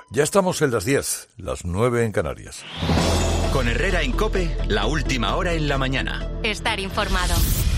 Ya estamos en las 10, las 9 en Canarias. Con Herrera en COPE, la última hora en la mañana. Estar informado.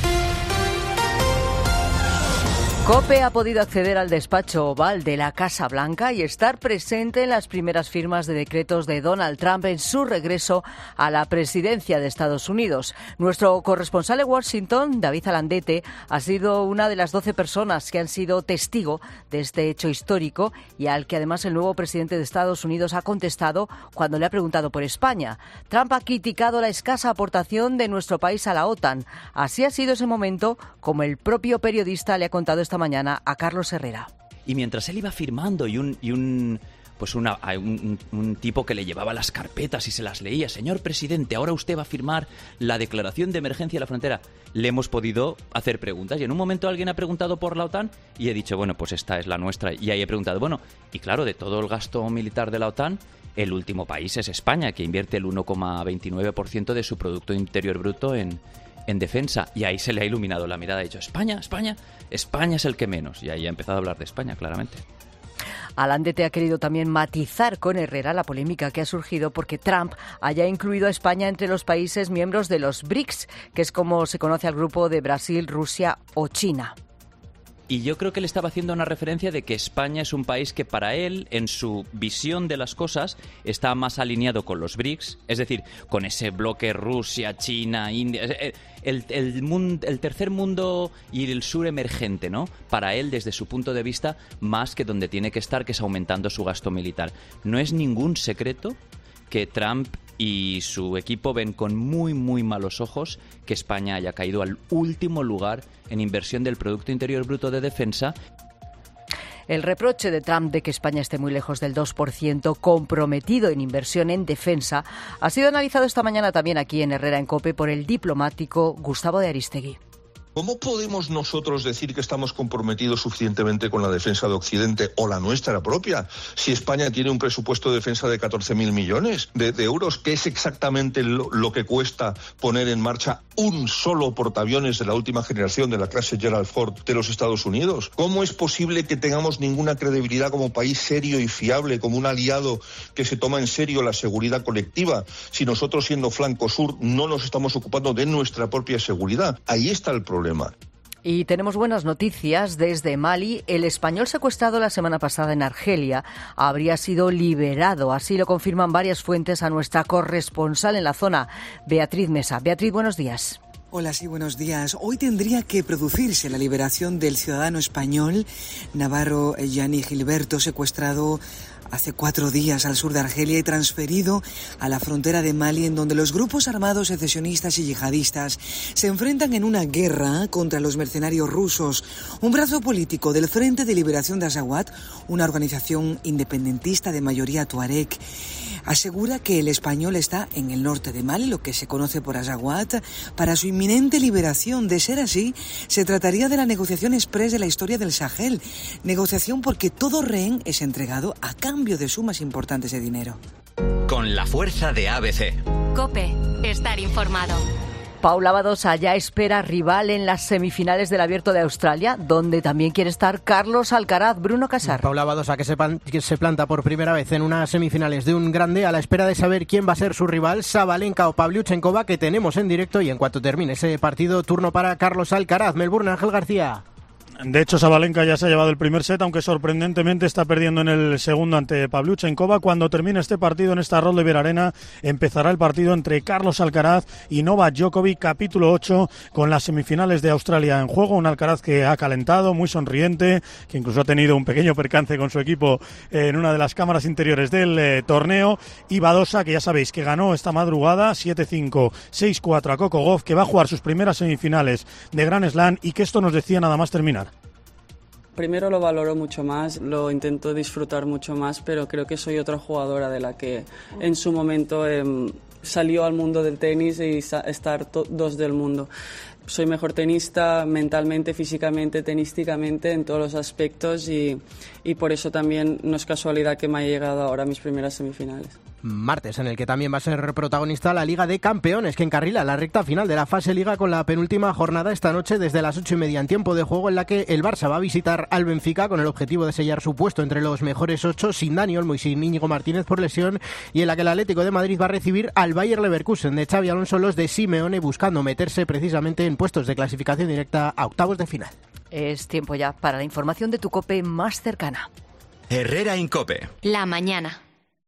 COPE ha podido acceder al despacho oval de la Casa Blanca y estar presente en las primeras firmas de decretos de Donald Trump en su regreso a la presidencia de Estados Unidos. Nuestro corresponsal en Washington, David Alandete, ha sido una de las 12 personas que han sido testigo de este hecho histórico y al que además el nuevo presidente de Estados Unidos ha contestado cuando le ha preguntado por España. Trump ha criticado la escasa aportación de nuestro país a la OTAN. Así ha sido ese momento, como el propio periodista le ha contado esta mañana a Carlos Herrera. Y mientras él iba firmando y un tipo que le llevaba las carpetas y se las leía, señor presidente, ahora usted va a firmar la declaración de emergencia de la frontera, le hemos podido hacer preguntas. Y en un momento alguien ha preguntado por la OTAN y he dicho, bueno, pues esta es la nuestra. Y ahí he preguntado, bueno, y claro, de todo el gasto militar de la OTAN, el último país es España, que invierte el 1,29% de su Producto Interior Bruto en defensa. Y ahí se le ha iluminado la mirada. Ha dicho, España es el que menos. Y ahí ha empezado a hablar de España, claramente. Alandete ha querido también matizar con Herrera la polémica que ha surgido porque Trump haya incluido a España entre los países miembros de los BRICS, que es como se conoce al grupo de Brasil, Rusia o China. Y yo creo que le estaba haciendo una referencia de que España es un país que para él, en su visión de las cosas, está más alineado con los BRICS, es decir, con ese bloque Rusia, China, India, el tercer mundo y el sur emergente, ¿no? Para él, desde su punto de vista, más que donde tiene que estar, que es aumentando su gasto militar. No es ningún secreto que Trump y su equipo ven con muy, muy malos ojos que España haya caído al último lugar en inversión del Producto Interior Bruto de defensa. El reproche de Trump de que España esté muy lejos del 2% comprometido en inversión en defensa ha sido analizado esta mañana también aquí en Herrera en COPE por el diplomático Gustavo de Aristegui. ¿Cómo podemos nosotros decir que estamos comprometidos suficientemente con la defensa de Occidente o la nuestra propia si España tiene un presupuesto de defensa de 14.000 millones de euros, que es exactamente lo que cuesta poner en marcha un solo portaaviones de la última generación de la clase Gerald Ford de los Estados Unidos? ¿Cómo es posible que tengamos ninguna credibilidad como país serio y fiable, como un aliado que se toma en serio la seguridad colectiva, si nosotros, siendo flanco sur, no nos estamos ocupando de nuestra propia seguridad? Ahí está el problema. Y tenemos buenas noticias desde Mali. El español secuestrado la semana pasada en Argelia habría sido liberado. Así lo confirman varias fuentes a nuestra corresponsal en la zona, Beatriz Mesa. Beatriz, buenos días. Hola, sí, buenos días. Hoy tendría que producirse la liberación del ciudadano español Navarro Gianni Gilberto, secuestrado hace 4 días al sur de Argelia y transferido a la frontera de Mali, en donde los grupos armados secesionistas y yihadistas se enfrentan en una guerra contra los mercenarios rusos. Un brazo político del Frente de Liberación de Azawad, una organización independentista de mayoría tuareg, asegura que el español está en el norte de Mali, lo que se conoce por Azawad, para su inminente liberación. De ser así, se trataría de la negociación exprés de la historia del Sahel. Negociación porque todo rehén es entregado a cambio de sumas importantes de dinero. Con la fuerza de ABC. COPE. Estar informado. Paula Badosa ya espera rival en las semifinales del Abierto de Australia, donde también quiere estar Carlos Alcaraz. Bruno Casar. Paula Badosa, que se planta por primera vez en unas semifinales de un grande, a la espera de saber quién va a ser su rival, Sabalenka o Pavlyuchenkova, que tenemos en directo, y en cuanto termine ese partido, turno para Carlos Alcaraz. Melbourne, Ángel García. De hecho, Sabalenka ya se ha llevado el primer set, aunque sorprendentemente está perdiendo en el segundo ante Pavlyuchenkova. Cuando termine este partido en esta Rod Laver Arena, empezará el partido entre Carlos Alcaraz y Novak Djokovic, capítulo 8, con las semifinales de Australia en juego. Un Alcaraz que ha calentado, muy sonriente, que incluso ha tenido un pequeño percance con su equipo en una de las cámaras interiores del torneo. Y Badosa, que ya sabéis que ganó esta madrugada 7-5, 6-4 a Coco Gauff, que va a jugar sus primeras semifinales de Grand Slam y que esto nos decía nada más terminar. Primero lo valoro mucho más, lo intento disfrutar mucho más, pero creo que soy otra jugadora de la que en su momento salió al mundo del tenis y estar dos del mundo. Soy mejor tenista mentalmente, físicamente, tenísticamente, en todos los aspectos y por eso también no es casualidad que me haya llegado ahora a mis primeras semifinales. Martes en el que también va a ser protagonista la Liga de Campeones, que encarrila la recta final de la fase Liga con la penúltima jornada esta noche desde las 8:30 en tiempo de juego, en la que el Barça va a visitar al Benfica con el objetivo de sellar su puesto entre los mejores 8 sin Dani Olmo y sin Íñigo Martínez por lesión, y en la que el Atlético de Madrid va a recibir al Bayer Leverkusen de Xabi Alonso, los de Simeone, buscando meterse precisamente en puestos de clasificación directa a octavos de final. Es tiempo ya para la información de tu COPE más cercana. Herrera en COPE. La mañana.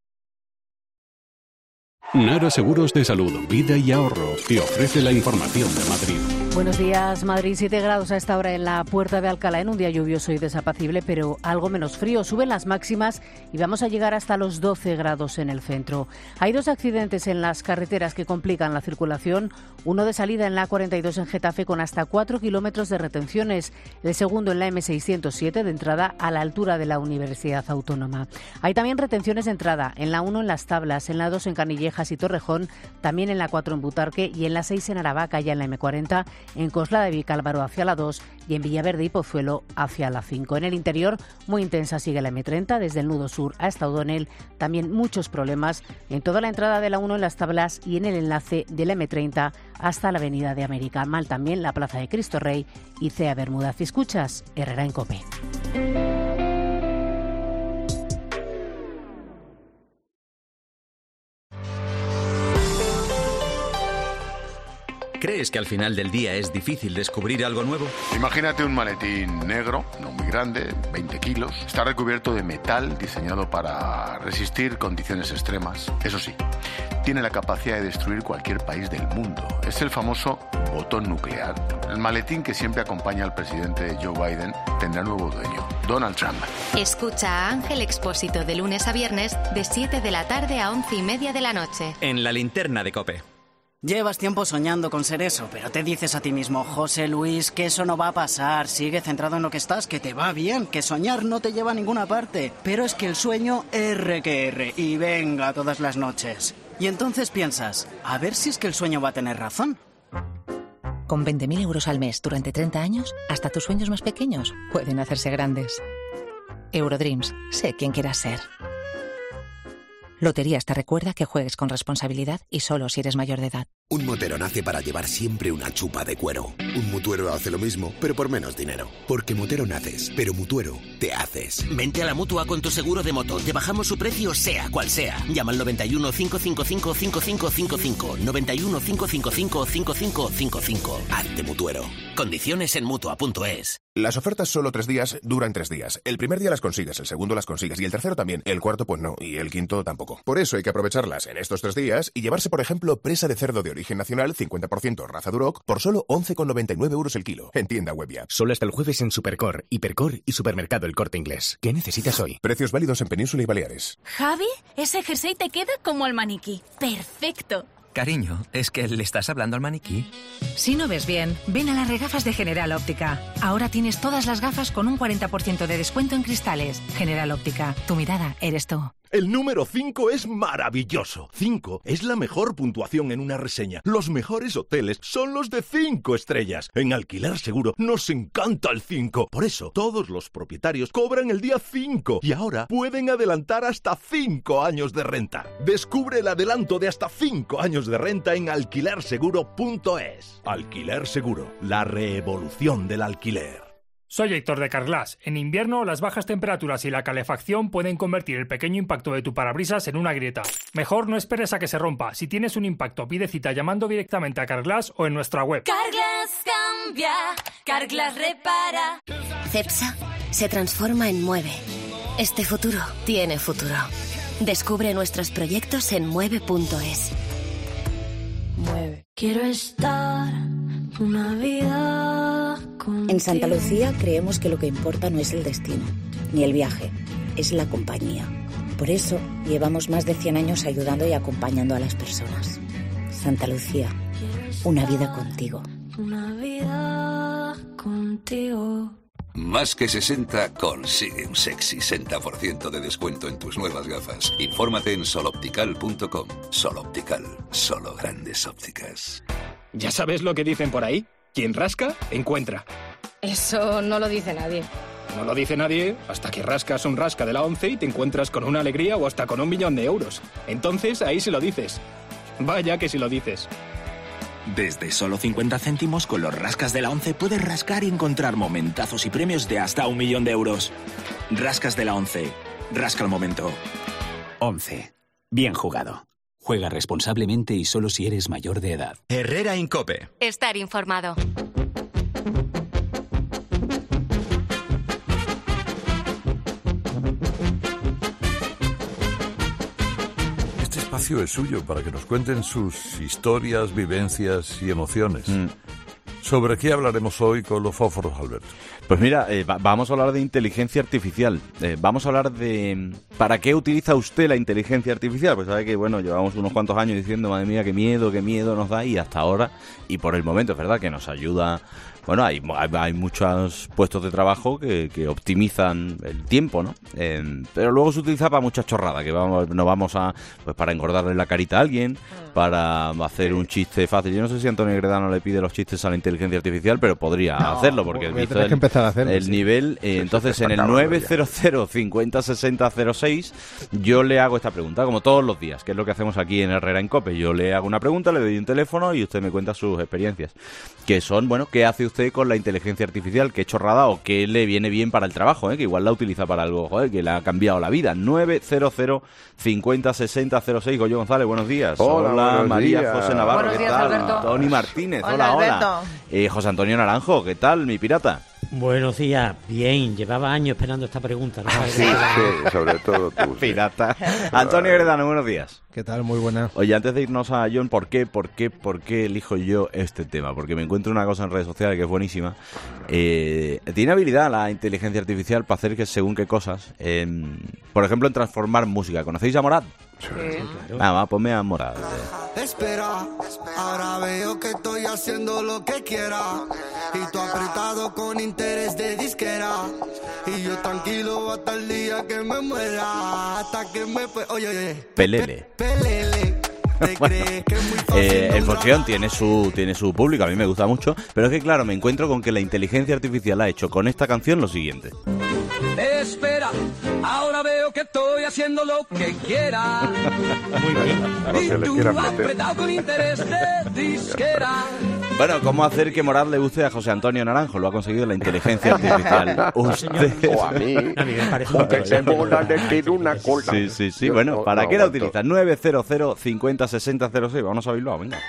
Nara Seguros de Salud, Vida y Ahorro te ofrece la información de Madrid. Buenos días, Madrid, 7 grados a esta hora en la Puerta de Alcalá, en un día lluvioso y desapacible, pero algo menos frío. Suben las máximas y vamos a llegar hasta los 12 grados en el centro. Hay 2 accidentes en las carreteras que complican la circulación. Uno de salida en la A42 en Getafe con hasta 4 kilómetros de retenciones. El segundo en la M607 de entrada a la altura de la Universidad Autónoma. Hay también retenciones de entrada en la 1 en Las Tablas, en la 2 en Canillejas y Torrejón, también en la 4 en Butarque y en la 6 en Aravaca, ya en la M40, en Coslada de Vicálvaro hacia la 2 y en Villaverde y Pozuelo hacia la 5. En el interior, muy intensa sigue la M30, desde el nudo sur hasta O'Donnell. También muchos problemas en toda la entrada de la 1 en Las Tablas y en el enlace de la M30 hasta la Avenida de América. Mal también la Plaza de Cristo Rey y CEA Bermúdez. Escuchas Herrera en COPE. ¿Crees que al final del día es difícil descubrir algo nuevo? Imagínate un maletín negro, no muy grande, 20 kilos. Está recubierto de metal diseñado para resistir condiciones extremas. Eso sí, tiene la capacidad de destruir cualquier país del mundo. Es el famoso botón nuclear. El maletín que siempre acompaña al presidente Joe Biden tendrá nuevo dueño, Donald Trump. Escucha a Ángel Expósito de lunes a viernes de 7 de la tarde a 11:30 de la noche. En la linterna de COPE. Llevas tiempo soñando con ser eso, pero te dices a ti mismo, José Luis, que eso no va a pasar. Sigue centrado en lo que estás, que te va bien, que soñar no te lleva a ninguna parte. Pero es que el sueño R que R, y venga todas las noches. Y entonces piensas, a ver si es que el sueño va a tener razón. Con 20.000 euros al mes durante 30 años, hasta tus sueños más pequeños pueden hacerse grandes. Eurodreams, sé quién quieras ser. Loterías te recuerda que juegues con responsabilidad y solo si eres mayor de edad. Un motero nace para llevar siempre una chupa de cuero. Un mutuero hace lo mismo, pero por menos dinero. Porque motero naces, pero mutuero te haces. Vente a la Mutua con tu seguro de moto. Te bajamos su precio sea cual sea. Llama al 91 555 5555. 91 555 5555. Hazte mutuero. Condiciones en Mutua.es. Las ofertas solo 3 días duran 3 días. El primer día las consigues, el segundo las consigues y el tercero también. El cuarto pues no, y el quinto tampoco. Por eso hay que aprovecharlas en estos 3 días y llevarse, por ejemplo, presa de cerdo de origen nacional, 50% raza Duroc, por solo 11,99 euros el kilo. En tienda web y app. Solo hasta el jueves en Supercor, Hipercor y Supermercado El Corte Inglés. ¿Qué necesitas hoy? Precios válidos en Península y Baleares. Javi, ese jersey te queda como al maniquí. ¡Perfecto! Cariño, ¿es que le estás hablando al maniquí? Si no ves bien, ven a las regafas de General Óptica. Ahora tienes todas las gafas con un 40% de descuento en cristales. General Óptica, tu mirada eres tú. El número 5 es maravilloso. 5 es la mejor puntuación en una reseña. Los mejores hoteles son los de 5 estrellas. En Alquiler Seguro nos encanta el 5. Por eso, todos los propietarios cobran el día 5 y ahora pueden adelantar hasta 5 años de renta. Descubre el adelanto de hasta 5 años de renta en alquilerseguro.es. Alquiler Seguro, la revolución del alquiler. Soy Héctor de Carglass. En invierno, las bajas temperaturas y la calefacción pueden convertir el pequeño impacto de tu parabrisas en una grieta. Mejor no esperes a que se rompa. Si tienes un impacto, pide cita llamando directamente a Carglass o en nuestra web. Carglass cambia, Carglass repara. Cepsa se transforma en Mueve. Este futuro tiene futuro. Descubre nuestros proyectos en mueve.es. Mueve. Quiero estar una vida contigo. En Santa Lucía creemos que lo que importa no es el destino, ni el viaje, es la compañía. Por eso llevamos más de 100 años ayudando y acompañando a las personas. Santa Lucía, una vida contigo. Una vida contigo. Más que 60 consigue un sexy 60% de descuento en tus nuevas gafas. Infórmate en soloptical.com. Soloptical, solo grandes ópticas. ¿Ya sabes lo que dicen por ahí? Quien rasca, encuentra. Eso no lo dice nadie. No lo dice nadie hasta que rascas un rasca de la 11 y te encuentras con una alegría o hasta con 1 millón de euros. Entonces, ahí sí lo dices. Vaya que sí lo dices. Desde solo 50 céntimos con los rascas de la 11 puedes rascar y encontrar momentazos y premios de hasta 1 millón de euros. Rascas de la 11. Rasca el momento. 11. Bien jugado. Juega responsablemente y solo si eres mayor de edad. Herrera en COPE. Estar informado. Este espacio es suyo para que nos cuenten sus historias, vivencias y emociones. ¿Sobre qué hablaremos hoy con los fósforos, Alberto? Pues mira, vamos a hablar de inteligencia artificial. Vamos a hablar de ¿para qué utiliza usted la inteligencia artificial? Pues sabe que, bueno, llevamos unos cuantos años diciendo, madre mía, qué miedo nos da, y hasta ahora, y por el momento, es verdad que nos ayuda. Bueno, hay muchos puestos de trabajo que optimizan el tiempo, ¿no? Pero luego se utiliza para muchas chorradas, que no vamos a, pues para engordarle la carita a alguien, para hacer un chiste fácil. Yo no sé si Antonio Gredano le pide los chistes a la inteligencia artificial, pero podría hacerlo, porque visto que empezar a hacerlo, el nivel. Entonces, en el 900 50 60 06, yo le hago esta pregunta, como todos los días, que es lo que hacemos aquí en Herrera en COPE. Yo le hago una pregunta, le doy un teléfono y usted me cuenta sus experiencias, que son, bueno, ¿qué hace usted con la inteligencia artificial? ¿Qué chorrada o qué le viene bien para el trabajo? Que igual la utiliza para algo, que le ha cambiado la vida. 900 50 60 06. Goyo González, buenos días. Hola María días. José Navarro, Buenos ¿qué días, tal? Alberto. Tony Martínez, Hola, hola. José Antonio Naranjo, ¿qué tal, mi pirata? Buenos días, bien, llevaba años esperando esta pregunta, ¿no? Sí, sobre todo tú. Pirata. Antonio Gredano, buenos días. ¿Qué tal? Muy buena. Oye, antes de irnos a John, ¿por qué elijo yo este tema? Porque me encuentro una cosa en redes sociales que es buenísima. Tiene habilidad la inteligencia artificial para hacer que según qué cosas. Por ejemplo, en transformar música. ¿Conocéis a Morad? Sí, claro. Va, ponme a Morad. Espera, ahora veo que estoy haciendo lo que quiera. Y tú apretado con interés de disquera. Y yo tranquilo hasta el día que me muera. Hasta que me... Oye, Pelele. Bueno, el Forción tiene su público, a mí me gusta mucho, pero es que claro, me encuentro con que la inteligencia artificial ha hecho con esta canción lo siguiente. Espera, ahora veo que estoy haciendo lo que quiera. Muy bien. Y tú apretado con interés de disquera. Bueno, ¿cómo hacer que Morad le guste a José Antonio Naranjo? Lo ha conseguido la inteligencia artificial. Usted. O a mí. A mí me parece porque se bola de ti una cola. Sí. Bueno, ¿para qué la utiliza? 900 50 60 06. Vamos a Bilbao, venga.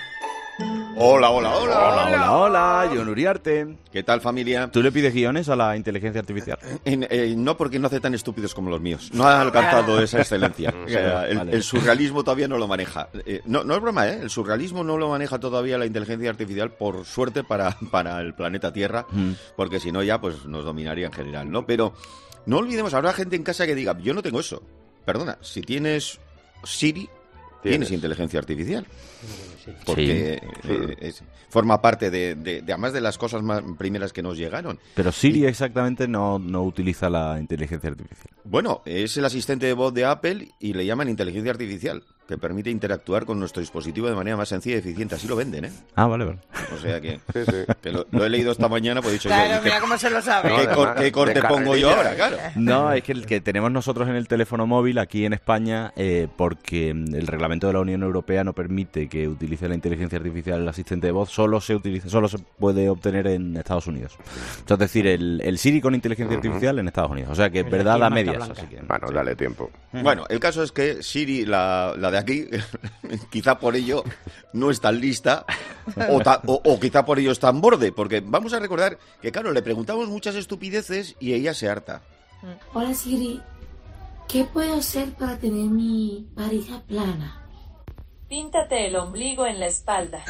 Hola, John Uriarte. ¿Qué tal, familia? ¿Tú le pides guiones a la inteligencia artificial? No, porque no hace tan estúpidos como los míos. No ha alcanzado esa excelencia. O sea, el surrealismo todavía no lo maneja. No es broma, ¿eh? El surrealismo no lo maneja todavía la inteligencia artificial, por suerte para el planeta Tierra, porque si no ya pues nos dominaría en general, ¿no? Pero no olvidemos, habrá gente en casa que diga, yo no tengo eso. Perdona, si tienes Siri, tienes inteligencia artificial. Porque forma parte de además de las cosas más primeras que nos llegaron. Pero Siri exactamente no utiliza la inteligencia artificial. Bueno, es el asistente de voz de Apple y le llaman inteligencia artificial, que permite interactuar con nuestro dispositivo de manera más sencilla y eficiente. Así lo venden, ¿eh? Ah, vale. O sea que lo he leído esta mañana, pues he dicho claro, yo... mira cómo se lo sabe. ¿Qué corte pongo yo ahora? Claro. No, es que el que tenemos nosotros en el teléfono móvil aquí en España, porque el reglamento de la Unión Europea no permite que utilice la inteligencia artificial el asistente de voz, solo se puede obtener en Estados Unidos. Es decir, el Siri con inteligencia artificial en Estados Unidos. O sea que es verdad a medias. Así que, bueno, dale tiempo. Bueno, el caso es que Siri, la de aquí, quizá por ello no es tan lista o quizá por ello está en borde, porque vamos a recordar que, claro, le preguntamos muchas estupideces y ella se harta. Hola Siri, ¿qué puedo hacer para tener mi varilla plana? Píntate el ombligo en la espalda.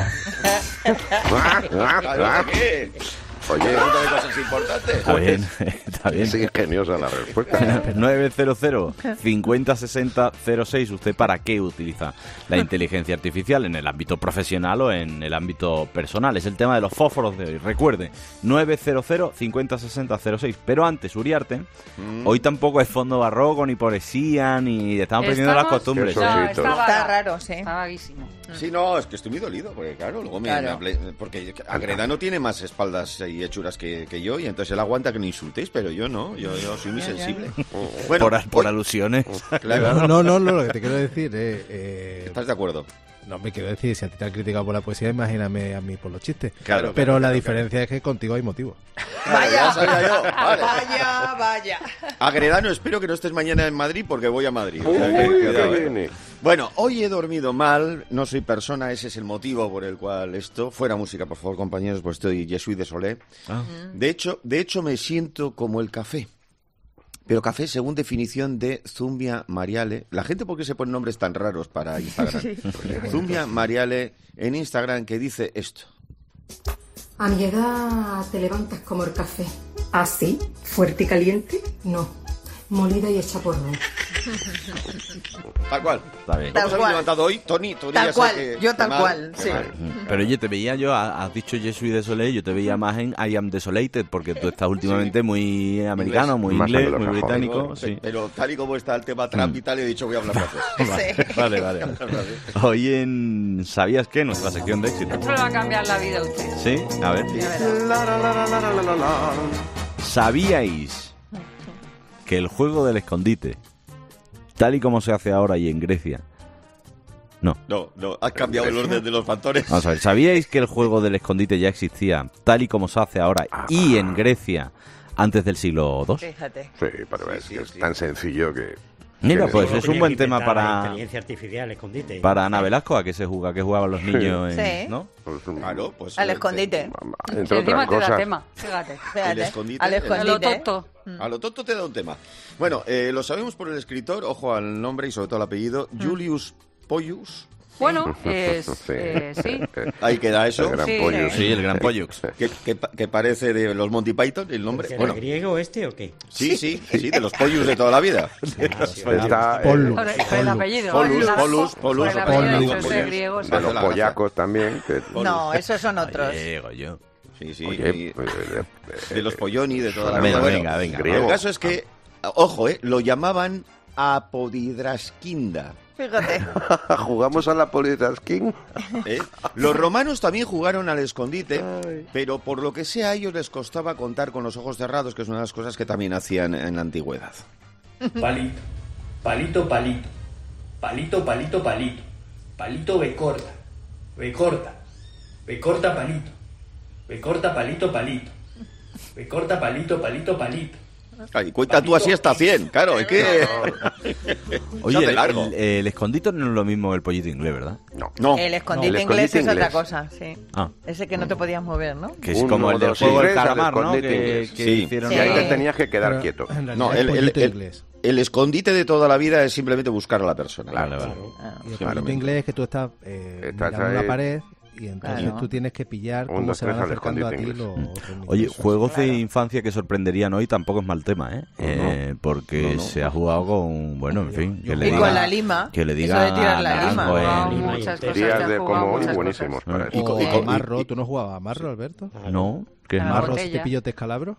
¿Qué? Oye, de cosas importantes. Está bien. Es ingeniosa la respuesta. 900 50 60 06. ¿Usted para qué utiliza la inteligencia artificial? ¿En el ámbito profesional o en el ámbito personal? Es el tema de los fósforos de hoy. Recuerde, 900 50 60 06. Pero antes, Uriarte, hoy tampoco es fondo barroco, ni poesía, ni estamos perdiendo las costumbres. No, está raro, sí. Está vaguísimo. Sí, no, es que estoy muy dolido, porque claro, luego porque Agreda no tiene más espaldas y y hechuras que yo, y entonces él aguanta que no insultéis, pero yo no, yo soy muy sensible. Bueno, por alusiones. Claro. No, lo que te quiero decir es... ¿Estás de acuerdo? No, me quiero decir, si a ti te han criticado por la poesía, imagíname a mí por los chistes. Claro, pero la diferencia es que contigo hay motivo. Vaya, sabía yo. Vale. Vaya. Agredano, espero que no estés mañana en Madrid porque voy a Madrid. Uy, Bueno, hoy he dormido mal, no soy persona, ese es el motivo por el cual esto... Fuera música, por favor, compañeros, pues estoy Je suis désolé. De hecho, me siento como el café. Pero café según definición de Zumbia Mariale. La gente, ¿por qué se ponen nombres tan raros para Instagram? Zumbia Mariale en Instagram, que dice esto. A mi edad te levantas como el café. ¿Así? ¿Fuerte y caliente? No. Molida y hecha por mí. Tal cual. Está bien. Nos habéis levantado hoy, Tony Tal ya sé cual, que yo tal mal, cual, sí. Pero oye, te veía yo, has dicho Je suis désolé, yo te veía más en I am desolated, porque tú estás últimamente muy americano, muy Más inglés, muy anglosajón. británico. Sí. Pero tal y como está el tema Trump y tal, he dicho voy a hablar francés. Vale. Hoy en ¿Sabías qué? Nuestra sección de éxito. Esto le va a cambiar la vida a usted. Sí, a ver. ¿Sabíais que el juego del escondite, tal y como se hace ahora y en Grecia... No, has cambiado el orden de los factores. Vamos a ver, ¿sabíais que el juego del escondite ya existía, tal y como se hace ahora y en Grecia, antes del siglo II? Fíjate. Sí, pero es tan sencillo que... Mira, pues es un buen tema La para... inteligencia artificial, escondite. Para Ana Velasco, ¿a qué se juega? ¿A qué jugaban los niños? Sí. ¿No? Claro, pues... Al escondite. Entre otras cosas. Fíjate. El escondite. Al escondite. A lo tonto. A lo tonto te da un tema. Bueno, lo sabemos por el escritor, ojo al nombre y sobre todo al apellido, Julius Pollux. Bueno, sí. Ahí queda eso. El gran Pollux. Sí, el gran Pollux. Que parece de los Monty Python, el nombre. ¿Era Bueno, griego este o qué? sí, de los Pollux de toda la vida. Está el apellido. Pollux. El apellido es griego. de los pollacos también. No, esos son otros. Griego, yo. Sí. Oye, De los Polloni, de toda la Venga, vida. venga. El caso es que, ojo, lo llamaban Apodidraskinda. Fíjate. Jugamos a la Polidraskin. Los romanos también jugaron al escondite, pero por lo que sea a ellos les costaba contar con los ojos cerrados, que es una de las cosas que también hacían en la antigüedad. Palito, palito, palito, palito, palito, palito, palito, B corta, B corta, palito, B corta, palito, palito, B corta, palito, palito, palito. Ay, cuenta tú así hasta 100, claro, es que... Oye, el escondite no es lo mismo que el pollito inglés, ¿verdad? No. El escondite inglés es otra cosa, sí. Ese que no te podías mover, ¿no? Que es como el del juego del calamar, ¿no? Que Sí. hicieron... Y ahí te tenías que quedar quieto. No, el escondite de toda la vida es simplemente buscar a la persona. Vale. Y el pollito inglés es que tú estás mirando una pared y entonces tú tienes que pillar cómo se van acercando a ti los otros niños. Oye, juegos de infancia que sorprenderían hoy tampoco es mal tema, ¿eh? Porque se ha jugado con, bueno, en fin, que le diga, con la lima. Que le diga eso de tirar la Naranjo, lima. Muchas cosas. Días de como hoy buenísimos. O amarro, ¿tú no jugabas a amarro, Alberto? No. ¿Qué es Marro si te pillo descalabro?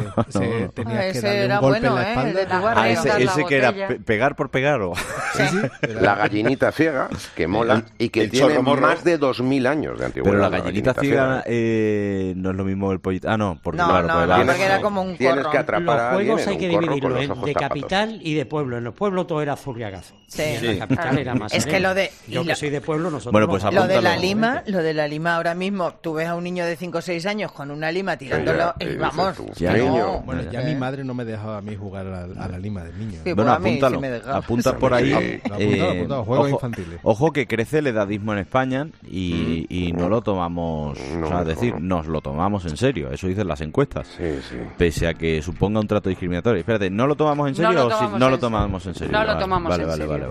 Tenías que ese darle era un golpe bueno, en la espalda. Ah, ese que era pegar por pegar o... La gallinita ciega, que mola y que tiene más de 2000 años de antigüedad. Pero la gallinita ciega no es lo mismo el pollito. Ah, no, porque no, porque era como un corro. Tienes que atrapar a alguien. Los juegos hay que dividirlos en de capital y de pueblo. En los pueblos todo era zurriagazo. Sí. En la capital era más. Es que lo de... Yo que soy de pueblo, nosotros... Bueno, pues lo de la lima ahora mismo, tú ves a un niño de 5 o 6 años con una lima tirándolo y vamos. Bueno, ya mi madre no me dejaba a mí jugar a la lima del niño. Sí, bueno, a mí apúntalo. sí me dejaba. Apunta por ahí. Apuntado, juegos infantiles. Ojo que crece el edadismo en España y no lo tomamos, nos lo tomamos en serio. Eso dicen las encuestas. Pese a que suponga un trato discriminatorio. Espérate, ¿no lo tomamos en serio no lo tomamos en serio? No lo tomamos en serio. Vale.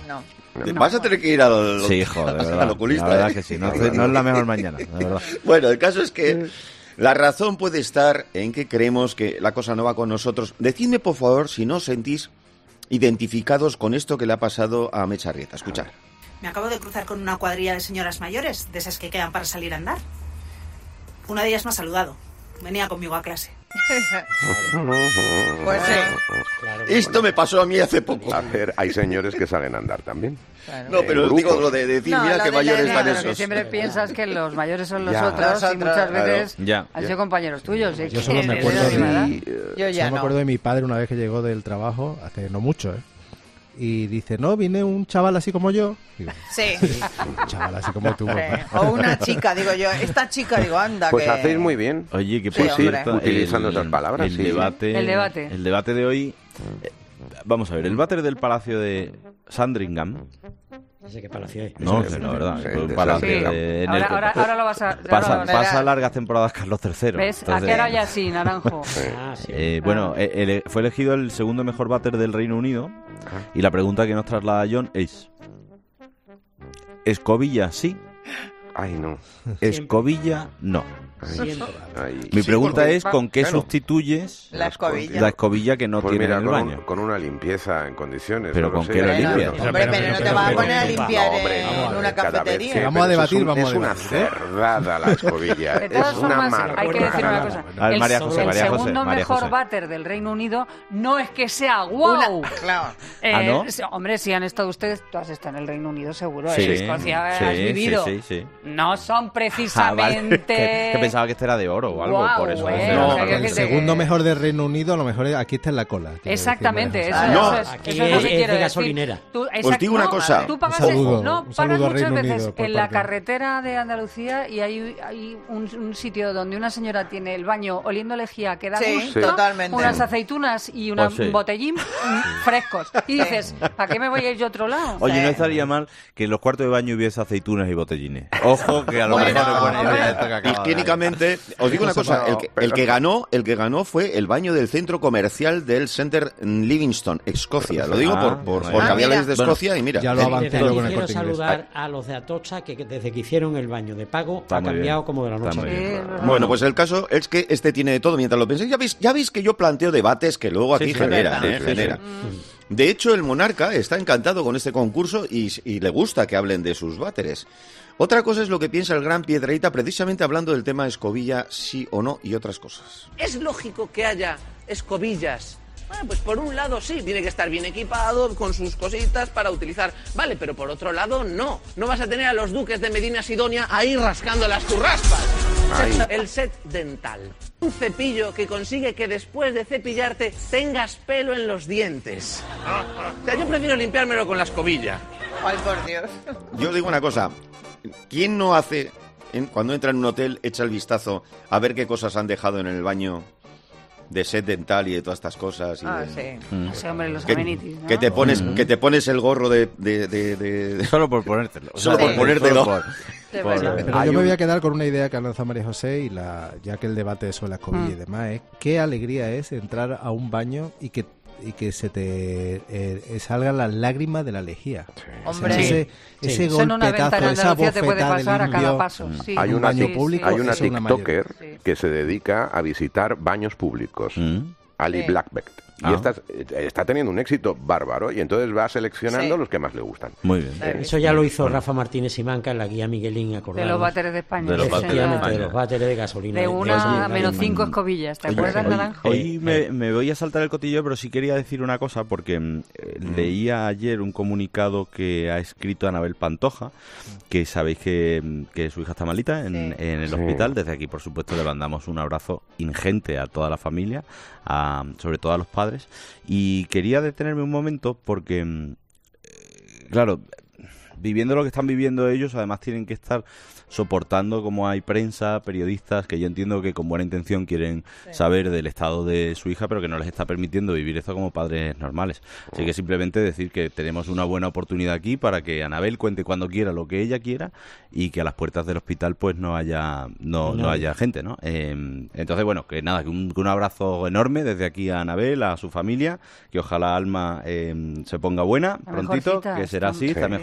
Vas a tener que ir al al oculista. La verdad que sí, no es la mejor mañana, de verdad. Bueno, el caso es que la razón puede estar en que creemos que la cosa no va con nosotros. Decidme, por favor, si no os sentís identificados con esto que le ha pasado a Mecha Arrieta. Escuchad. Me acabo de cruzar con una cuadrilla de señoras mayores, de esas que quedan para salir a andar. Una de ellas me ha saludado. Venía conmigo a clase. Pues sí. Esto me pasó a mí hace poco. Hay señores que salen a andar también. Claro. No, pero digo lo de decir, mira qué mayores están esos. Siempre piensas que los mayores son los otros y muchas veces han sido compañeros tuyos. Yo solo me acuerdo de mi padre una vez que llegó del trabajo, hace no mucho, y dice, no, viene un chaval así como yo. Digo, sí. Un chaval así como tú. O una chica, digo yo. Esta chica, digo, anda. Pues hacéis muy bien. Oye, que por cierto, utilizando esas palabras. El debate de hoy. Vamos a ver, el váter del Palacio de Sandringham. No sé qué palacio es. No, la verdad. Un palacio ahora lo vas a... Pasa largas temporadas Carlos III. ¿Ves? Entonces, aquí era ya así, Naranjo. Bueno, fue elegido el segundo mejor váter del Reino Unido. Y la pregunta que nos traslada John es... ¿Escobilla sí? Ay, no. ¿Escobilla no? Mi pregunta es, ¿con qué sustituyes la escobilla que no tiene en el baño? Con una limpieza en condiciones. ¿Pero con qué lo limpias? Hombre, pero no te vas a poner a limpiar en una cafetería. Vamos a debatir, Es una cerdada la escobilla. Es una marca. Hay que decir una cosa. El segundo mejor váter del Reino Unido no es que sea guau. Claro. Hombre, si han estado ustedes, tú has estado en el Reino Unido seguro. Sí, en Escocia has vivido. Sí. No son precisamente... Pensaba que este era de oro o algo, por eso. El segundo mejor del Reino Unido, a lo mejor aquí está en la cola. Exactamente, aquí es de gasolinera. Os digo una cosa. Tú pagas muchas veces en la carretera de Andalucía y hay un sitio donde una señora tiene el baño oliendo lejía que da gusto, totalmente. Unas aceitunas y un botellín frescos. Y dices, ¿para qué me voy a ir yo a otro lado? Oye, no estaría mal que en los cuartos de baño hubiese aceitunas y botellines. Ojo, que a lo mejor no pone esto que acaba. Higiénicamente, os digo una cosa, el que ganó fue el baño del centro comercial del Center Livingston, Escocia. Lo digo porque había leyes de Escocia y mira. Ya lo avancé con el Quiero saludar a los de Atocha que desde que hicieron el baño de pago ha cambiado como de la noche a la mañana. Bueno, pues el caso es que este tiene de todo. Mientras lo penséis, ya veis que yo planteo debates que luego aquí generan. De hecho, el monarca está encantado con este concurso y le gusta que hablen de sus váteres. Otra cosa es lo que piensa el gran Piedrahita precisamente hablando del tema escobilla, sí o no, y otras cosas. ¿Es lógico que haya escobillas? Bueno, pues por un lado sí, tiene que estar bien equipado con sus cositas para utilizar. Vale, pero por otro lado no. No vas a tener a los duques de Medina Sidonia ahí rascando las churraspas. El set dental. Un cepillo que consigue que después de cepillarte tengas pelo en los dientes. O sea, yo prefiero limpiármelo con la escobilla. Ay, por Dios. Yo digo una cosa. ¿Quién no hace, cuando entra en un hotel, echa el vistazo a ver qué cosas han dejado en el baño de set dental y de todas estas cosas? Sí, hombre, los amenities, ¿no? Que te pones el gorro de... Solo por ponértelo. Pero yo me voy a quedar con una idea que ha lanzado María José y ya que el debate sobre la escobilla y demás es qué alegría es entrar a un baño y que se te salgan las lágrimas de la lejía. Hombre, ese golpetazo, esa bofetada de limpio. Hay una TikToker que se dedica a visitar baños públicos. Ali Blackbeck. Y está teniendo un éxito bárbaro y entonces va seleccionando los que más le gustan. Muy bien. Eso ya lo hizo Rafa Martínez Simanca en la guía Miguelín, acordados. De los váteres de España. De los váteres de gasolina. De una a menos 5 escobillas. ¿Te acuerdas, Naranjo? Hoy me voy a saltar el cotillo, pero sí quería decir una cosa porque leía ayer un comunicado que ha escrito Anabel Pantoja, que sabéis que su hija está malita en el hospital. Desde aquí, por supuesto, le mandamos un abrazo ingente a toda la familia, sobre todo a los padres. Y quería detenerme un momento porque, claro, viviendo lo que están viviendo ellos, además tienen que estar soportando como hay prensa, periodistas, que yo entiendo que con buena intención quieren saber del estado de su hija, pero que no les está permitiendo vivir esto como padres normales. Así que simplemente decir que tenemos una buena oportunidad aquí para que Anabel cuente cuando quiera lo que ella quiera y que a las puertas del hospital pues no haya gente, ¿no? Entonces, bueno, que nada, que un abrazo enorme desde aquí a Anabel, a su familia, que ojalá Alma se ponga buena prontito, que será así, está mejorcita,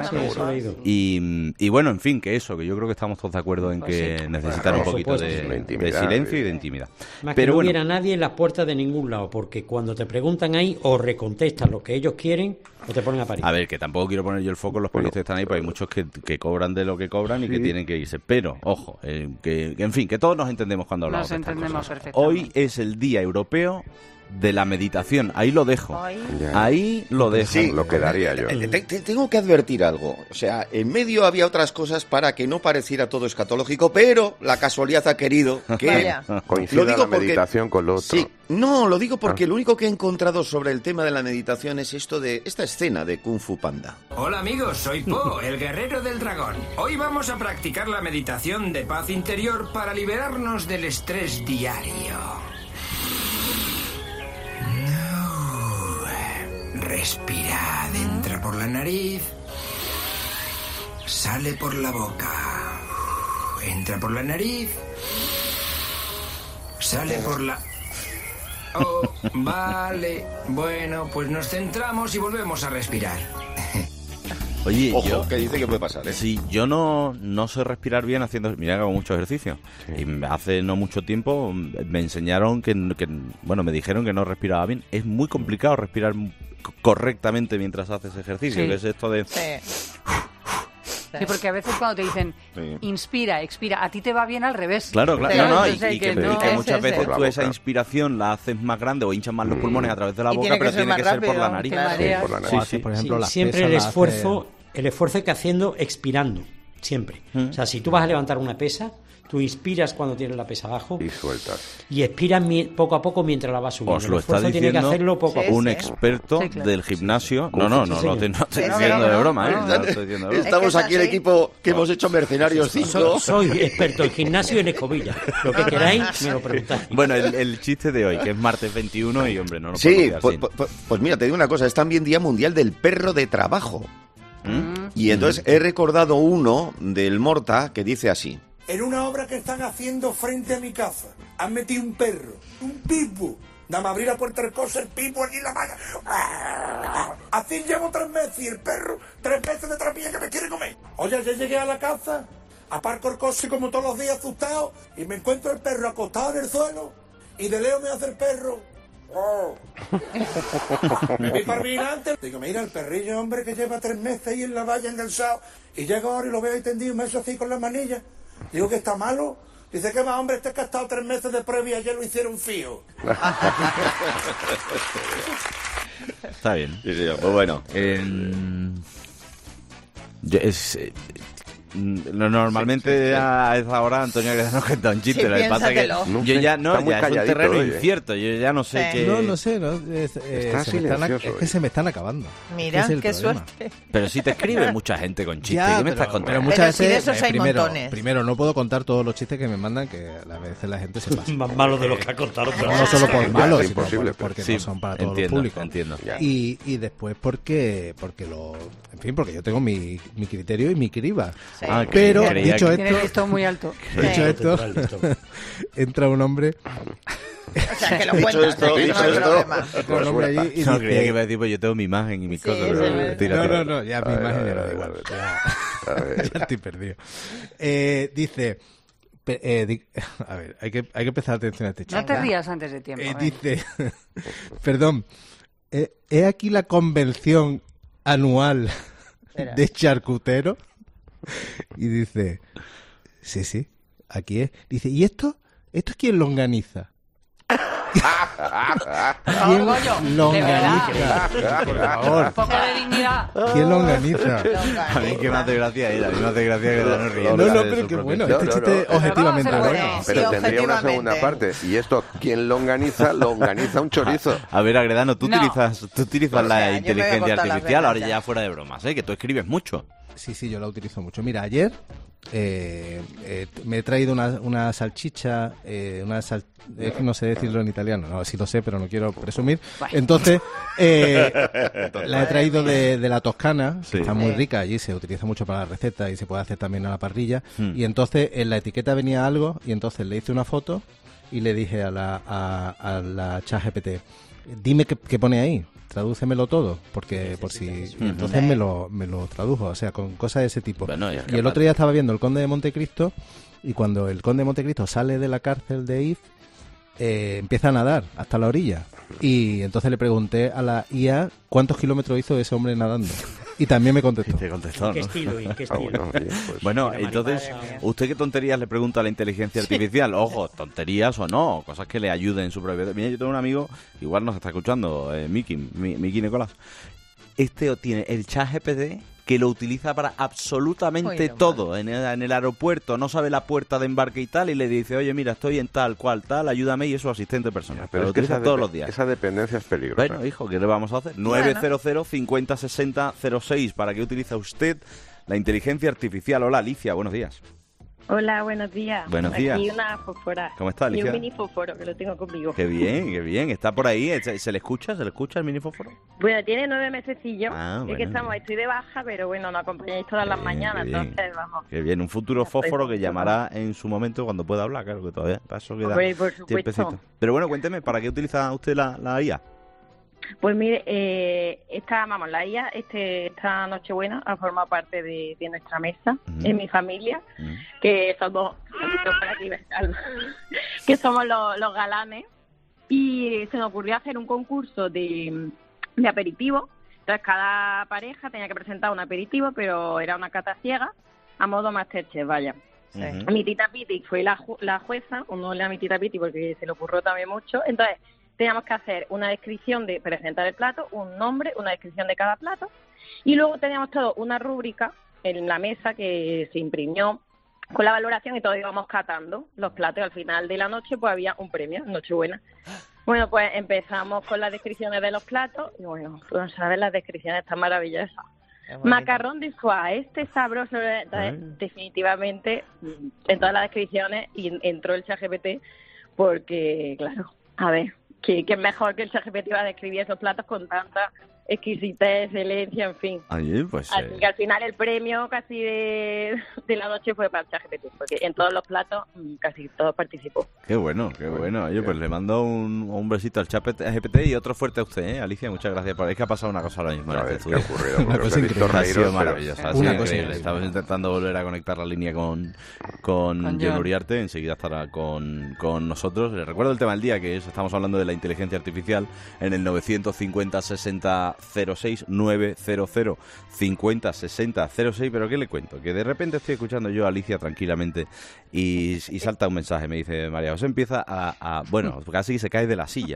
Y bueno, en fin, que yo creo que estamos todos de acuerdo en que necesitan un poquito de silencio y de intimidad. Más pero que no hubiera nadie en las puertas de ningún lado, porque cuando te preguntan ahí, o recontestan lo que ellos quieren, o te ponen a parir. A ver, que tampoco quiero poner yo el foco en los periodistas que están ahí, porque hay muchos que cobran de lo que cobran y que tienen que irse. Pero, ojo, que en fin, que todos nos entendemos cuando hablamos de estas cosas. Hoy es el Día Europeo de la Meditación. Ahí lo dejo. Ahí lo dejo. Sí, lo quedaría yo. Tengo que advertir algo. O sea, en medio había otras cosas para que no pareciera todo escatológico, pero la casualidad ha querido que... Coincida la meditación con lo otro. Sí, no, lo digo porque lo único que he encontrado sobre el tema de la meditación es esta escena de Kung Fu Panda. Hola amigos, soy Po, el guerrero del dragón. Hoy vamos a practicar la meditación de paz interior para liberarnos del estrés diario. Respirad, entra por la nariz, sale por la boca, entra por la nariz, sale por la... Oh, vale, bueno, pues nos centramos y volvemos a respirar. Oye, ojo, que dice que puede pasar, ¿eh? Sí, yo no sé respirar bien haciendo... Mira que hago mucho ejercicio. Sí. Y hace no mucho tiempo me enseñaron que me dijeron que no respiraba bien. Es muy complicado respirar correctamente mientras haces ejercicio, que es esto de... Sí, porque a veces cuando te dicen inspira, expira, a ti te va bien al revés. Claro. Y que muchas veces tú esa inspiración la haces más grande o hinchas más los pulmones a través de la boca, pero tiene que ser por la nariz. Por la nariz. Sí. Por ejemplo, siempre el esfuerzo hay que haciendo expirando, siempre. O sea, si tú vas a levantar una pesa, tú inspiras cuando tienes la pesa abajo y sueltas. Y expiras poco a poco mientras la vas subiendo. Os lo está diciendo tiene que hacerlo poco a poco. Un experto del gimnasio. No estoy diciendo de broma, ¿eh? Estamos aquí el equipo que hemos hecho Mercenarios 5. Soy experto en gimnasio y en escobilla. Lo que queráis, me lo preguntáis. Bueno, el chiste de hoy, que es martes 21 y, hombre, no lo pues mira, te digo una cosa, es también Día Mundial del Perro de Trabajo. Y entonces he recordado uno del Morta que dice así. En una obra que están haciendo frente a mi casa, han metido un perro, un pitbull. Nada más abrir la puerta del coche, el pitbull allí en la malla. Así llevo 3 meses y el perro 3 meses detrás mía que me quiere comer. Oye, ya llegué a la casa, aparco el coche como todos los días asustado y me encuentro el perro acostado en el suelo y de lejos me hace el perro. Oh. Me vi para mí antes. Digo, mira, el perrillo, hombre, que lleva 3 meses ahí en la valla enganchado y llego ahora y lo veo ahí tendido y me echo así con las manillas. Digo que está malo. Dice que va, hombre, que ha estado 3 meses de prueba y ayer lo hicieron fío. Está bien. Sí, pues bueno. Normalmente a esa hora Antonio nos cuenta un chiste, lo que pasa es que yo ya es un terreno incierto, yo ya no sé qué... No sé, es que se me están acabando. Mira, qué suerte. Pero si te escribe mucha gente con chistes, ¿qué me estás contando? Pero muchas veces, esos hay montones. Primero, no puedo contar todos los chistes que me mandan, que a veces la gente se pasa. Más malos de los que ha contado. No solo por malos, sino porque sí, no son para todo el público. Entiendo. Y después porque yo tengo mi criterio y mi criba. Pero dicho esto muy alto. Dicho esto, entra un hombre. O sea, que lo cuentas. Dicho esto. Un hombre allí y no, creía que iba a decir, pues yo tengo mi imagen y mis cosas. No, ya mi imagen ya no da igual. Ya estoy perdido. Dice... a ver, hay que prestar atención a este chico. No te rías antes de tiempo. Dice, perdón, he aquí la convención anual de charcutero. Y dice, sí, aquí es. Dice, ¿y esto? ¿Esto es quién lo organiza? ¿Quién lo organiza? Por favor. Un poco de dignidad. ¿Quién lo organiza? A mí que me hace gracia ella, a mí me hace gracia que no nos riendo. No, pero qué bueno, este chiste objetivamente bueno. Pero tendría una segunda parte. Y esto, ¿quién lo organiza? Lo organiza un chorizo. A ver, Agredano, tú utilizas la inteligencia artificial, ahora ya fuera de bromas, que tú escribes mucho. Sí, yo la utilizo mucho. Mira, ayer me he traído una salchicha, es que no sé decirlo en italiano, no, sí lo sé, pero no quiero presumir. Entonces, la he traído de la Toscana, que está muy rica, allí se utiliza mucho para la receta y se puede hacer también a la parrilla. Y entonces en la etiqueta venía algo y entonces le hice una foto y le dije a la ChatGPT, dime qué pone ahí, tradúcemelo todo, porque por si... Entonces me lo tradujo, o sea, con cosas de ese tipo. Bueno, y el otro día estaba viendo El Conde de Montecristo, y cuando el Conde de Montecristo sale de la cárcel de If, empieza a nadar hasta la orilla. Y entonces le pregunté a la IA cuántos kilómetros hizo ese hombre nadando. Y también me contestó. Te contestó, ¿no? ¿Qué estilo? Bueno, entonces, ¿usted qué tonterías le pregunta a la inteligencia artificial? Ojo, tonterías o no, cosas que le ayuden en su propia vida. Mira, yo tengo un amigo, igual nos está escuchando, Miki Nicolás. Este tiene el ChatGPT que lo utiliza para absolutamente todo. En el aeropuerto no sabe la puerta de embarque y tal, y le dice, oye, mira, estoy en tal, cual, tal, ayúdame, y es su asistente personal. Pero lo utiliza todos los días. Esa dependencia es peligrosa. Bueno, hijo, ¿qué le vamos a hacer? 900 50 60 06. ¿Para qué utiliza usted la inteligencia artificial? Hola, Alicia, buenos días. Hola, buenos días. Buenos días. Aquí una fósfora. ¿Cómo está, Alicia? Y un mini fósforo, que lo tengo conmigo. Qué bien. Está por ahí. ¿Se le escucha? ¿Se le escucha el mini fósforo? Bueno, tiene 9 mesecillos. Bueno. Es que estoy de baja, pero bueno, nos acompañáis todas las mañanas, entonces vamos. Qué bien. Un futuro fósforo que llamará en su momento cuando pueda hablar, claro, que todavía paso queda por supuesto. Pero bueno, cuénteme, ¿para qué utiliza usted la IA? Pues mire, la IA esta Nochebuena ha formado parte de nuestra mesa, en mi familia, que somos que somos los galanes, y se nos ocurrió hacer un concurso de aperitivo. Entonces cada pareja tenía que presentar un aperitivo, pero era una cata ciega, a modo Masterchef, vaya. Sí. Mi tita Piti fue la jueza, uno le a mi tita Piti porque se le ocurrió también mucho. Entonces teníamos que hacer una descripción de presentar el plato, un nombre, una descripción de cada plato, y luego teníamos todo una rúbrica en la mesa que se imprimió con la valoración, y todos íbamos catando los platos, y al final de la noche pues había un premio, Nochebuena. Bueno, pues empezamos con las descripciones de los platos, y bueno, tú no sabes las descripciones tan maravillosas. Macarrón de foie, sabroso. Entonces, definitivamente, en todas las descripciones entró el ChatGPT, porque, claro, a ver, que es mejor que el ChatGPT iba a describir esos platos con tanta exquisitez, excelencia, en fin. Pues, así que al final el premio casi de la noche fue para el ChatGPT, porque en todos los platos casi todos participó. Qué bueno. Oye, pues le mando un besito al ChatGPT y otro fuerte a usted, Alicia. Muchas gracias. Es que ha pasado una cosa ahora mismo. ¿Qué ha ocurrido? Una cosa increíble. Ha sido maravillosa. Una cosa increíble. Estamos intentando volver a conectar la línea con John Uriarte. Enseguida estará con nosotros. Les recuerdo el tema del día, que estamos hablando de la inteligencia artificial en el 950 60 06 900 50 60 06. Pero ¿qué le cuento? Que de repente estoy escuchando yo a Alicia tranquilamente y salta un mensaje. Me dice, María José empieza bueno, casi se cae de la silla.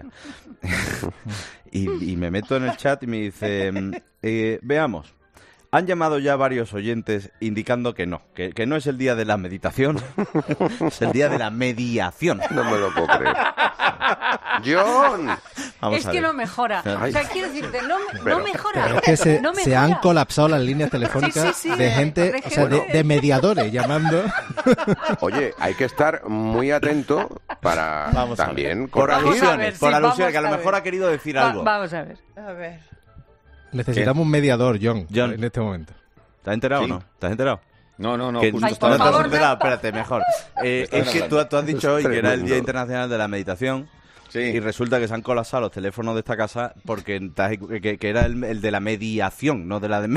y me meto en el chat y me dice, veamos. Han llamado ya varios oyentes indicando que no es el día de la meditación, es el día de la mediación. No me lo puedo creer. John. Es que no mejora. O sea, quiero decirte, no mejora. Pero es que se han colapsado las líneas telefónicas de gente, o sea, de mediadores llamando. Oye, hay que estar muy atento para también por alusiones, que a lo mejor ha querido decir algo. Vamos a ver. Necesitamos un mediador, John, en este momento. ¿Te has enterado o no? ¿Te has enterado? No. Por favor, espérate, mejor. Es que tú has dicho hoy que era el Día Internacional de la Meditación. Sí. Y resulta que se han colapsado los teléfonos de esta casa porque que era el de la mediación, no de la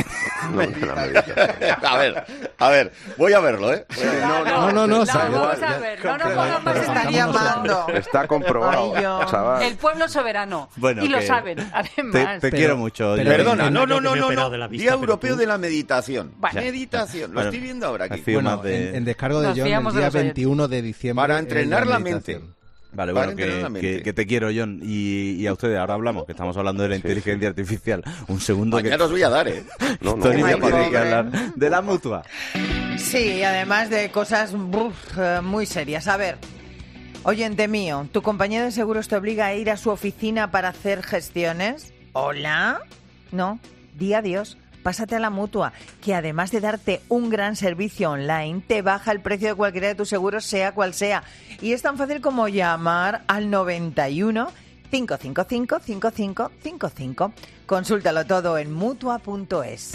A ver, voy a verlo, ¿eh? No. Vamos a ver, no nos pongamos más están llamando. Está comprobado, chaval. El pueblo soberano. Bueno, y lo saben, además. Te quiero mucho. Perdona, no. Día Europeo de la Meditación. Meditación, lo estoy viendo ahora aquí. Bueno, en descargo de John, el día 21 de diciembre. Para entrenar la mente. Vale, bueno, que te quiero, John, y a ustedes. Ahora hablamos, que estamos hablando de la inteligencia artificial. Un segundo ya os voy a dar, ¿eh? No, que hablar de la mutua. Sí, además de cosas muy serias. A ver, oyente mío, ¿tu compañía de seguros te obliga a ir a su oficina para hacer gestiones? ¿Hola? No, di adiós. Pásate a la Mutua, que además de darte un gran servicio online, te baja el precio de cualquiera de tus seguros, sea cual sea. Y es tan fácil como llamar al 91 555 5555. Consúltalo todo en Mutua.es.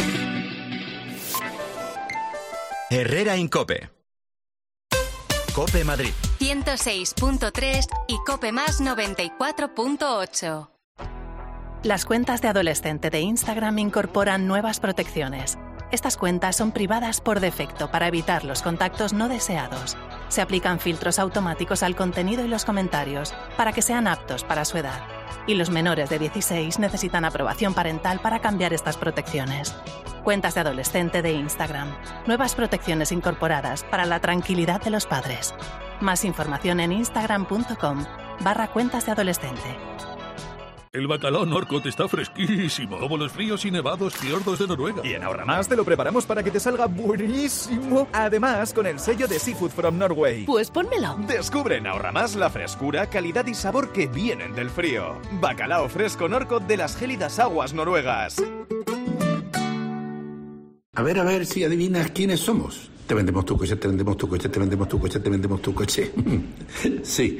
Herrera Incope. Cope Madrid 106.3 y Cope Más 94.8. Las cuentas de adolescente de Instagram incorporan nuevas protecciones. Estas cuentas son privadas por defecto para evitar los contactos no deseados. Se aplican filtros automáticos al contenido y los comentarios para que sean aptos para su edad. Y los menores de 16 necesitan aprobación parental para cambiar estas protecciones. Cuentas de adolescente de Instagram. Nuevas protecciones incorporadas para la tranquilidad de los padres. Más información en instagram.com/cuentas de adolescente. El bacalao Norcot está fresquísimo, como los fríos y nevados fiordos de Noruega. Y en Ahorramás te lo preparamos para que te salga buenísimo. Además, con el sello de Seafood from Norway. Pues pónmelo. Descubre en Ahorramás la frescura, calidad y sabor que vienen del frío. Bacalao fresco Norcot de las gélidas aguas noruegas. A ver si adivinas quiénes somos. Te vendemos tu coche, te vendemos tu coche, te vendemos tu coche, te vendemos tu coche. Sí,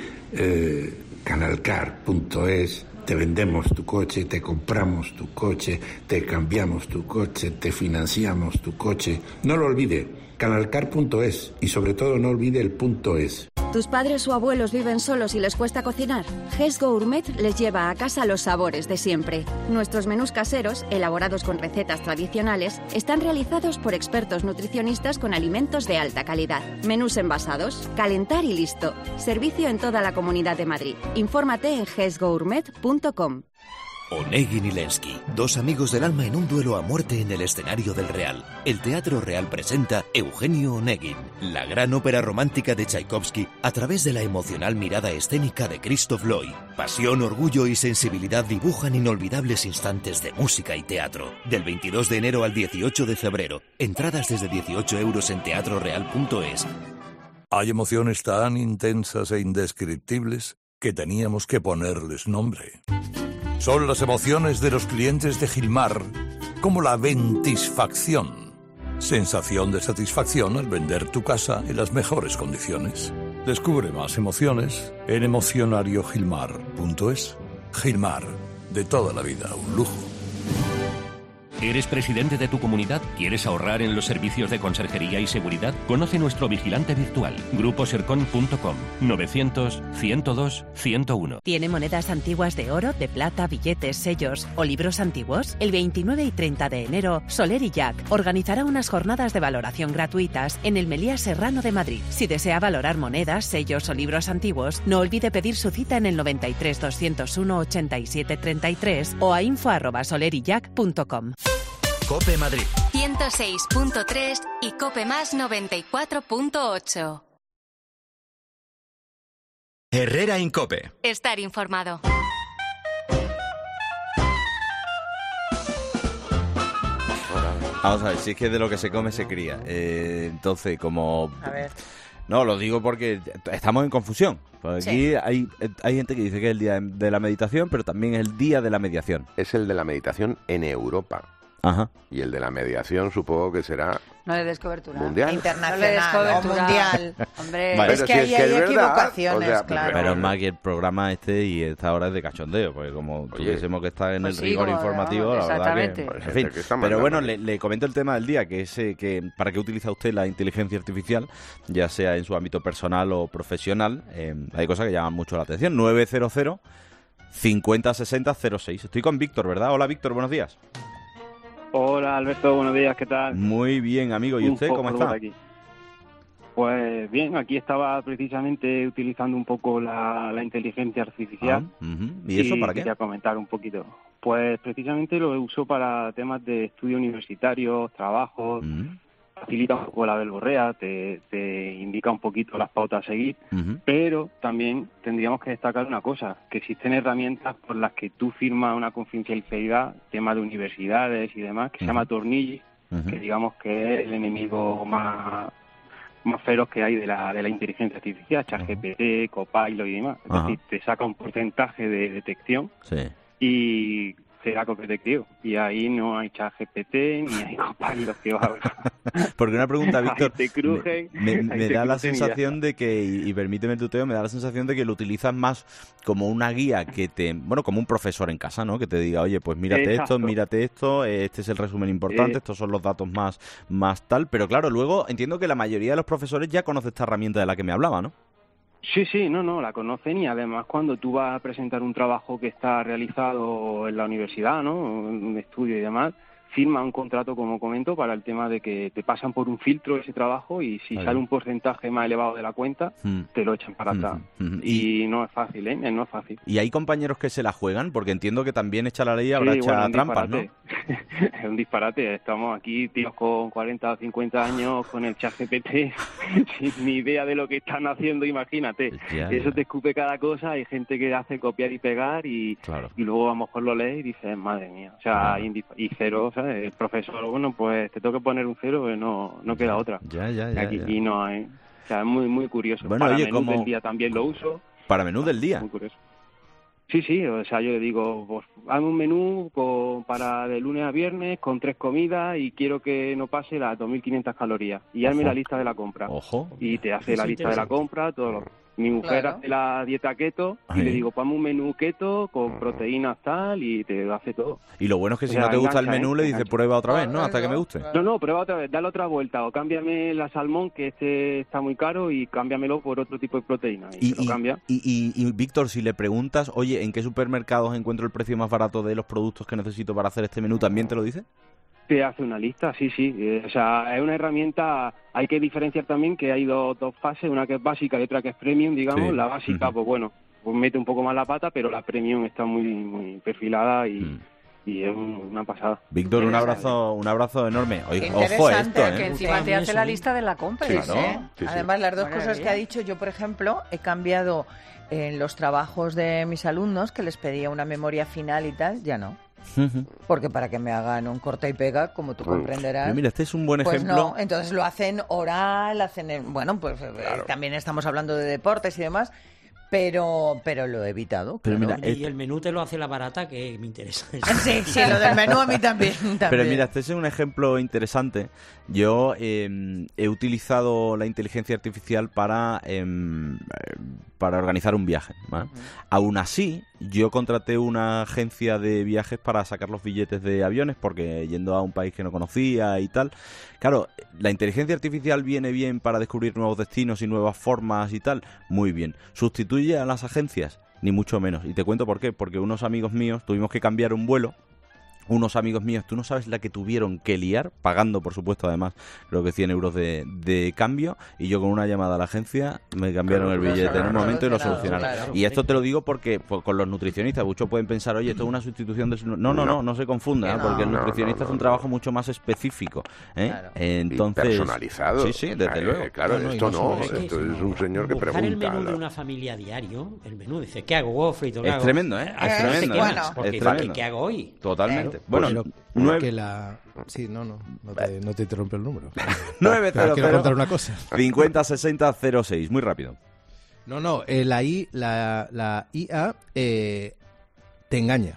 Canalcar.es. Te vendemos tu coche, te compramos tu coche, te cambiamos tu coche, te financiamos tu coche. No lo olvide, Canalcar.es y sobre todo no olvide el .es. ¿Tus padres o abuelos viven solos y les cuesta cocinar? GES Gourmet les lleva a casa los sabores de siempre. Nuestros menús caseros, elaborados con recetas tradicionales, están realizados por expertos nutricionistas con alimentos de alta calidad. Menús envasados, calentar y listo. Servicio en toda la Comunidad de Madrid. Infórmate en gesgourmet.com. Onegin y Lenski, dos amigos del alma en un duelo a muerte en el escenario del Real. El Teatro Real presenta Eugenio Onegin, la gran ópera romántica de Tchaikovsky a través de la emocional mirada escénica de Christoph Loy. Pasión, orgullo y sensibilidad dibujan inolvidables instantes de música y teatro. Del 22 de enero al 18 de febrero. Entradas desde 18 € en teatroreal.es. Hay emociones tan intensas e indescriptibles que teníamos que ponerles nombre. Son las emociones de los clientes de Gilmar, como la ventisfacción. Sensación de satisfacción al vender tu casa en las mejores condiciones. Descubre más emociones en emocionariogilmar.es. Gilmar, de toda la vida, un lujo. ¿Eres presidente de tu comunidad? ¿Quieres ahorrar en los servicios de conserjería y seguridad? Conoce nuestro vigilante virtual, gruposercon.com, 900-102-101. ¿Tiene monedas antiguas de oro, de plata, billetes, sellos o libros antiguos? El 29 y 30 de enero, Soler y Jack organizará unas jornadas de valoración gratuitas en el Meliá Serrano de Madrid. Si desea valorar monedas, sellos o libros antiguos, no olvide pedir su cita en el 93 201 87 33 o a info@soleryjack.com. COPE Madrid 106.3 y COPE Más 94.8. Herrera en COPE. Estar informado. Vamos a ver, si es que de lo que se come se cría. Entonces, como... A ver. No, lo digo porque estamos en confusión. Porque aquí hay gente que dice que es el día de la meditación, pero también es el día de la mediación. Es el de la meditación en Europa. Ajá. Y el de la mediación supongo que será... No le des cobertura. Mundial. Internacional, no le des cobertura. o mundial. Hombre, Vale. Es que ahí hay equivocaciones, o sea, claro. Pero es más que el programa y esta hora es de cachondeo, porque como tuviésemos que estar en pues el rigor informativo, vamos, la verdad que... Pues, En fin, que pero bueno, le comento el tema del día, que es que para qué utiliza usted la inteligencia artificial, ya sea en su ámbito personal o profesional. Hay cosas que llaman mucho la atención. 900 50 60 06. Estoy con Víctor, ¿verdad? Hola, Víctor, buenos días. Hola Alberto, buenos días, ¿qué tal? Muy bien, amigo. ¿Y usted cómo está? Aquí. Pues bien, aquí estaba precisamente utilizando un poco la inteligencia artificial. ¿Y eso para qué? Quería comentar un poquito. Pues precisamente lo uso para temas de estudio universitarios, trabajos, facilita un poco la verborrea, te indica un poquito las pautas a seguir, pero también tendríamos que destacar una cosa, que existen herramientas por las que tú firmas una confidencialidad, temas de universidades y demás, que se llama Tornilli, que digamos que es el enemigo más feroz que hay de la inteligencia artificial, ChatGPT, Copilot y demás. Es decir, te saca un porcentaje de detección y será detectivo. Y ahí no hay ChatGPT ni hay Copilot que va a ver. Porque una pregunta, Víctor, me da la sensación de que, y permíteme el tuteo, me da la sensación de que lo utilizas más como una guía que como un profesor en casa, ¿no? Que te diga, oye, pues mírate esto, este es el resumen importante, estos son los datos más tal. Pero claro, luego entiendo que la mayoría de los profesores ya conoce esta herramienta de la que me hablaba, ¿no? Sí, no, la conocen, y además cuando tú vas a presentar un trabajo que está realizado en la universidad, ¿no? Un estudio y demás, firma un contrato, como comento, para el tema de que te pasan por un filtro ese trabajo, y si sale un porcentaje más elevado de la cuenta, te lo echan para atrás. Y no es fácil, no es fácil. ¿Y hay compañeros que se la juegan? Porque entiendo que también echa la ley habrá hecha trampas, ¿no? Es un disparate. Estamos aquí, tíos con 40 o 50 años, con el ChatGPT, sin ni idea de lo que están haciendo, imagínate. Eso te escupe cada cosa. Hay gente que hace copiar y pegar, y luego a lo mejor lo lees y dices, madre mía. O sea, y cero, ¿sabes? El profesor, bueno, pues te tengo que poner un cero, pues no queda otra. Aquí no hay. O sea, es muy, muy curioso. Bueno, para oye, menú del día también lo uso. ¿Para menú del día? Muy curioso. Sí, o sea, yo le digo, pues hazme un menú para de lunes a viernes con 3 comidas, y quiero que no pase las 2.500 calorías. Y hazme la lista de la compra. Y te hace la lista de la compra, todo lo... Mi mujer hace la dieta keto, y le digo, ponme un menú keto con proteínas tal, y te hace todo. Y lo bueno es que si no te gusta el menú, le dices, prueba otra vez, ¿no? Hasta que me guste. No, prueba otra vez, dale otra vuelta, o cámbiame la salmón, que este está muy caro, y cámbiamelo por otro tipo de proteína. Y lo cambia. Y Víctor, si le preguntas, oye, ¿en qué supermercados encuentro el precio más barato de los productos que necesito para hacer este menú? ¿También te lo dice? Te hace una lista, sí. O sea, es una herramienta. Hay que diferenciar también que hay dos fases, una que es básica y otra que es premium, digamos. La básica, pues bueno, pues mete un poco más la pata, pero la premium está muy, muy perfilada y es una pasada. Víctor, un abrazo enorme. Ojo a esto, que encima te hace la lista de la compra. Sí. Además, las dos cosas que ha dicho, yo, por ejemplo, he cambiado en los trabajos de mis alumnos, que les pedía una memoria final y tal, ya no. Porque para que me hagan un corta y pega, como tú comprenderás. Pero mira, este es un buen ejemplo. No, entonces lo hacen oral, bueno, pues también estamos hablando de deportes y demás. Pero lo he evitado. Pero mira, y el menú te lo hace la barata, que me interesa. Sí, lo del menú a mí también. Pero mira, este es un ejemplo interesante. Yo he utilizado la inteligencia artificial para organizar un viaje, ¿vale? Aún así, yo contraté una agencia de viajes para sacar los billetes de aviones, porque yendo a un país que no conocía y tal. Claro, la inteligencia artificial viene bien para descubrir nuevos destinos y nuevas formas y tal. Muy bien. ¿Sustituye a las agencias? Ni mucho menos. Y te cuento por qué. Porque unos amigos míos tuvimos que cambiar un vuelo. Unos amigos míos, tú no sabes la que tuvieron que liar, pagando, por supuesto, además, creo que 100 euros de cambio, y yo con una llamada a la agencia me cambiaron el billete en un momento y lo solucionaron. Y esto te lo digo porque con los nutricionistas, muchos pueden pensar, oye, esto es una sustitución de... No se confunda, porque el nutricionista es un trabajo mucho más específico. Entonces, y personalizado. Sí, desde luego. Claro, esto es un señor que pregunta. El menú de una familia a diario, el menú dice, ¿qué hago? ¿Huevo frito? Es tremendo, ¿eh? Es tremendo. Es tremendo. ¿Qué hago hoy? Totalmente. Bueno, que la... Sí, no te interrumpe el número. 900. Quiero contar una cosa. 506006, muy rápido. La IA te engaña.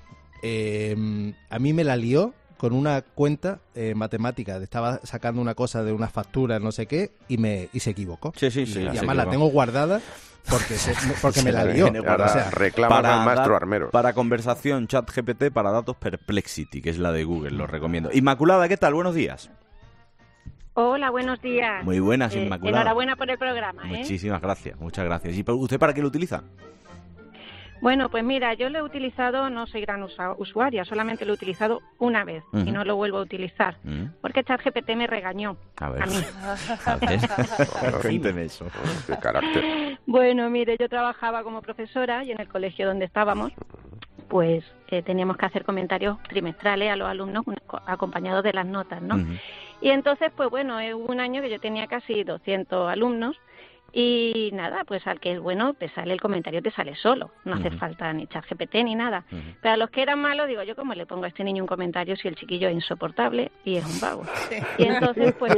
A mí me la lió con una cuenta matemática. Estaba sacando una cosa de una factura, no sé qué, y se equivocó. Sí. Y además la tengo guardada porque me la lió. Reclama al maestro armero. Para conversación, ChatGPT, para datos, Perplexity, que es la de Google, lo recomiendo. Inmaculada, ¿qué tal? Buenos días. Hola, buenos días. Muy buenas, Inmaculada. Enhorabuena por el programa. Muchísimas gracias, muchas gracias. ¿Y usted para qué lo utiliza? Bueno, pues mira, yo lo he utilizado, no soy gran usuaria, solamente lo he utilizado una vez y no lo vuelvo a utilizar, porque ChatGPT me regañó a mí. A ver, cuénteme eso. ¿Qué carácter? Bueno, mire, yo trabajaba como profesora y en el colegio donde estábamos, pues teníamos que hacer comentarios trimestrales a los alumnos acompañados de las notas, ¿no? Y entonces, pues bueno, hubo un año que yo tenía casi 200 alumnos. Y nada, pues al que es bueno te sale el comentario, te sale solo, no hace falta ni ChatGPT ni nada. Pero a los que eran malos, digo yo, ¿cómo le pongo a este niño un comentario si el chiquillo es insoportable y es un vago? Y entonces pues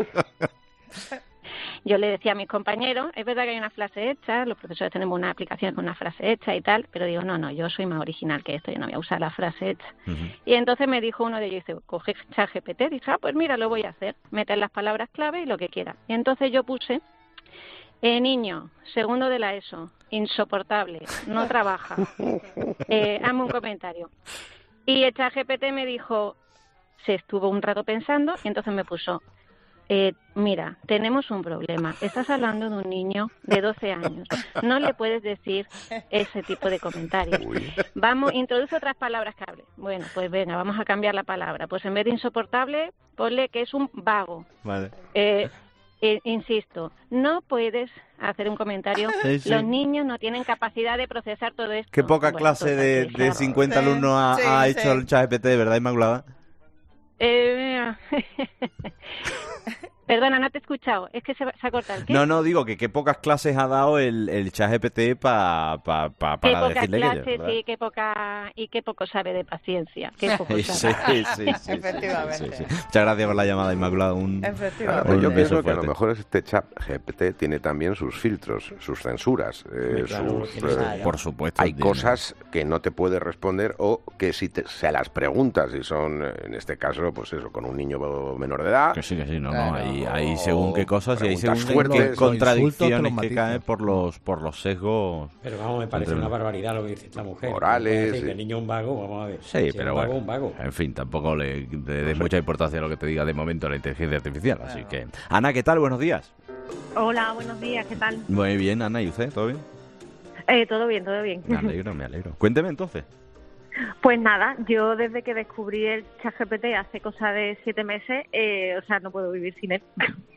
yo le decía a mis compañeros, es verdad que hay una frase hecha, los profesores tenemos una aplicación con una frase hecha y tal, pero digo, no, yo soy más original que esto, yo no voy a usar la frase hecha. Y entonces me dijo uno de ellos, dice, coge ChatGPT, dije, pues mira, lo voy a hacer, meter las palabras clave y lo que quiera. Y entonces yo puse, niño, segundo de la ESO, insoportable, no trabaja, hazme un comentario. Y el ChatGPT me dijo, se estuvo un rato pensando y entonces me puso, mira, tenemos un problema. Estás hablando de un niño de 12 años. No le puedes decir ese tipo de comentarios. Vamos, introduce otras palabras que hable. Bueno, pues venga, vamos a cambiar la palabra. Pues en vez de insoportable, ponle que es un vago. Vale. Insisto, no puedes hacer un comentario. Sí. Los niños no tienen capacidad de procesar todo esto. Qué poca clase de 50 alumnos ha hecho el ChatGPT, ¿verdad, Inmaculada? Perdona, no te he escuchado. Es que se ha cortado. ¿Qué? No, digo que qué pocas clases ha dado el ChatGPT para decirle clases, que... Sí, qué poco sabe de paciencia. Qué poco sabe. Sí. Efectivamente. Sí. Muchas gracias por la llamada, Inmaculada. Efectivamente. Yo pienso que a lo mejor este ChatGPT tiene también sus filtros, sus censuras. Por supuesto. Hay cosas que no te puede responder o que si se las preguntas, y son, en este caso, pues eso, con un niño menor de edad... Que sí, no, hay según qué cosas y hay según qué contradicciones que caen por los sesgos. Pero vamos, me parece una barbaridad lo que dice esta mujer. Morales. Que el niño es un vago, vamos a ver. Sí, pero bueno, un vago. En fin, tampoco le des mucha importancia a lo que te diga de momento la inteligencia artificial. Así que, Ana, ¿qué tal? Buenos días. Hola, buenos días, ¿qué tal? Muy bien, Ana, ¿y usted? ¿Todo bien? Todo bien. Me alegro. Cuénteme entonces. Pues nada, yo desde que descubrí el ChatGPT hace cosa de 7 meses, no puedo vivir sin él.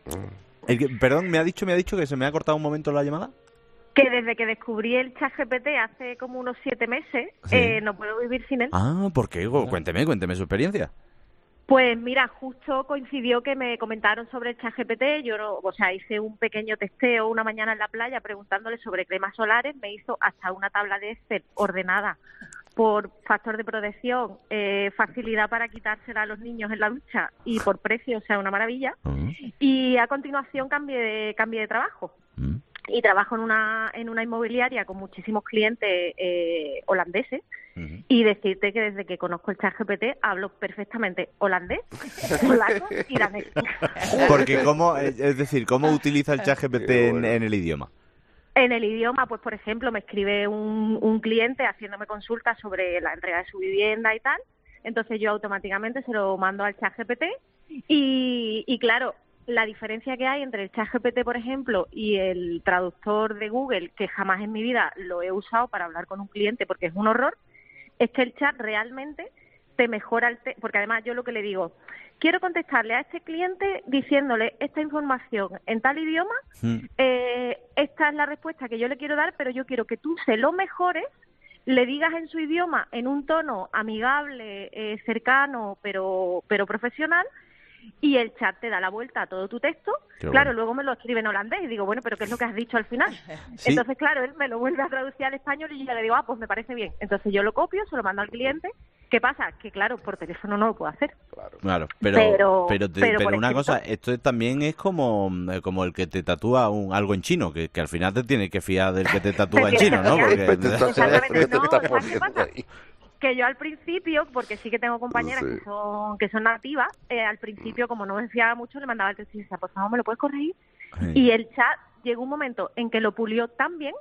Perdón, me ha dicho que se me ha cortado un momento la llamada. Que desde que descubrí el ChatGPT hace como unos 7 meses, no puedo vivir sin él. Ah, ¿por qué? Cuénteme su experiencia. Pues mira, justo coincidió que me comentaron sobre el ChatGPT. Yo hice un pequeño testeo una mañana en la playa preguntándole sobre cremas solares. Me hizo hasta una tabla de Excel ordenada por factor de protección, facilidad para quitársela a los niños en la ducha y por precio, o sea, una maravilla. Y a continuación cambié de trabajo. Y trabajo en una inmobiliaria con muchísimos clientes holandeses. Y decirte que desde que conozco el ChatGPT hablo perfectamente holandés, polaco y danés. Porque ¿cómo utiliza el ChatGPT en el idioma? En el idioma, pues por ejemplo, me escribe un cliente haciéndome consultas sobre la entrega de su vivienda y tal. Entonces yo automáticamente se lo mando al ChatGPT y claro, la diferencia que hay entre el ChatGPT, por ejemplo, y el traductor de Google, que jamás en mi vida lo he usado para hablar con un cliente porque es un horror, es que el chat realmente te mejora porque además yo lo que le digo, quiero contestarle a este cliente diciéndole esta información en tal idioma, esta es la respuesta que yo le quiero dar, pero yo quiero que tú se lo mejores, le digas en su idioma, en un tono amigable, cercano, pero profesional, y el chat te da la vuelta a todo tu texto. Claro, luego me lo escribe en holandés y digo, bueno, pero ¿qué es lo que has dicho al final? ¿Sí? Entonces, claro, él me lo vuelve a traducir al español y yo ya le digo, pues me parece bien. Entonces yo lo copio, se lo mando al cliente. ¿Qué pasa? Que claro, por teléfono no lo puedo hacer. Claro, pero una cosa, esto también es como el que te tatúa algo en chino, que al final te tienes que fiar del que te tatúa en chino, ¿no? Porque... Exactamente, no, ¿sabes qué pasa? Que yo al principio, porque sí que tengo compañeras que son nativas, al principio, como no me fiaba mucho, le mandaba el texto y decía, por favor, ¿me lo puedes corregir? Y el chat llegó un momento en que lo pulió tan bien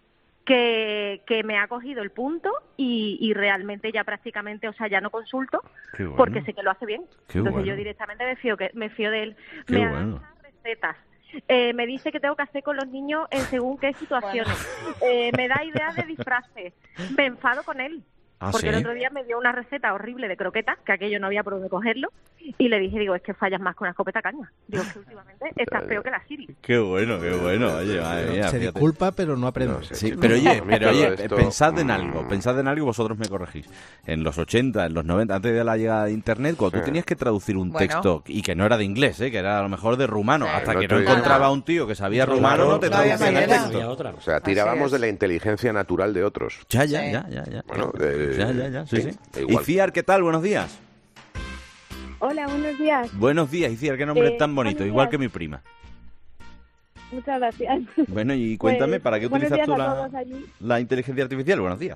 que me ha cogido el punto y realmente ya prácticamente, ya no consulto porque sé que lo hace bien. Entonces yo directamente me fío de él. Me da recetas. Me dice que tengo que hacer con los niños en según qué situaciones. Me da ideas de disfraces. Me enfado con él. Porque el otro día me dio una receta horrible de croquetas, que aquello no había por dónde cogerlo, y le dije, es que fallas más con una escopeta caña. Digo, que últimamente estás peor que la Siri. Qué bueno. Oye, madre mía, se disculpa, pero no aprende. Pero oye, pensad en algo, vosotros me corregís. En los 80, en los 90, antes de la llegada de Internet, cuando tú tenías que traducir un texto, y que no era de inglés, que era a lo mejor de rumano, hasta que no encontraba a un tío que sabía rumano, no te traducía el texto. O sea, tirábamos de la inteligencia natural de otros. Ya. Bueno, sí. Y Ciar, ¿qué tal? Buenos días. Hola, buenos días. Buenos días, Iciar, qué nombre tan bonito, igual que mi prima. Muchas gracias. Bueno, y cuéntame, ¿para qué utilizas tú la inteligencia artificial? Buenos días.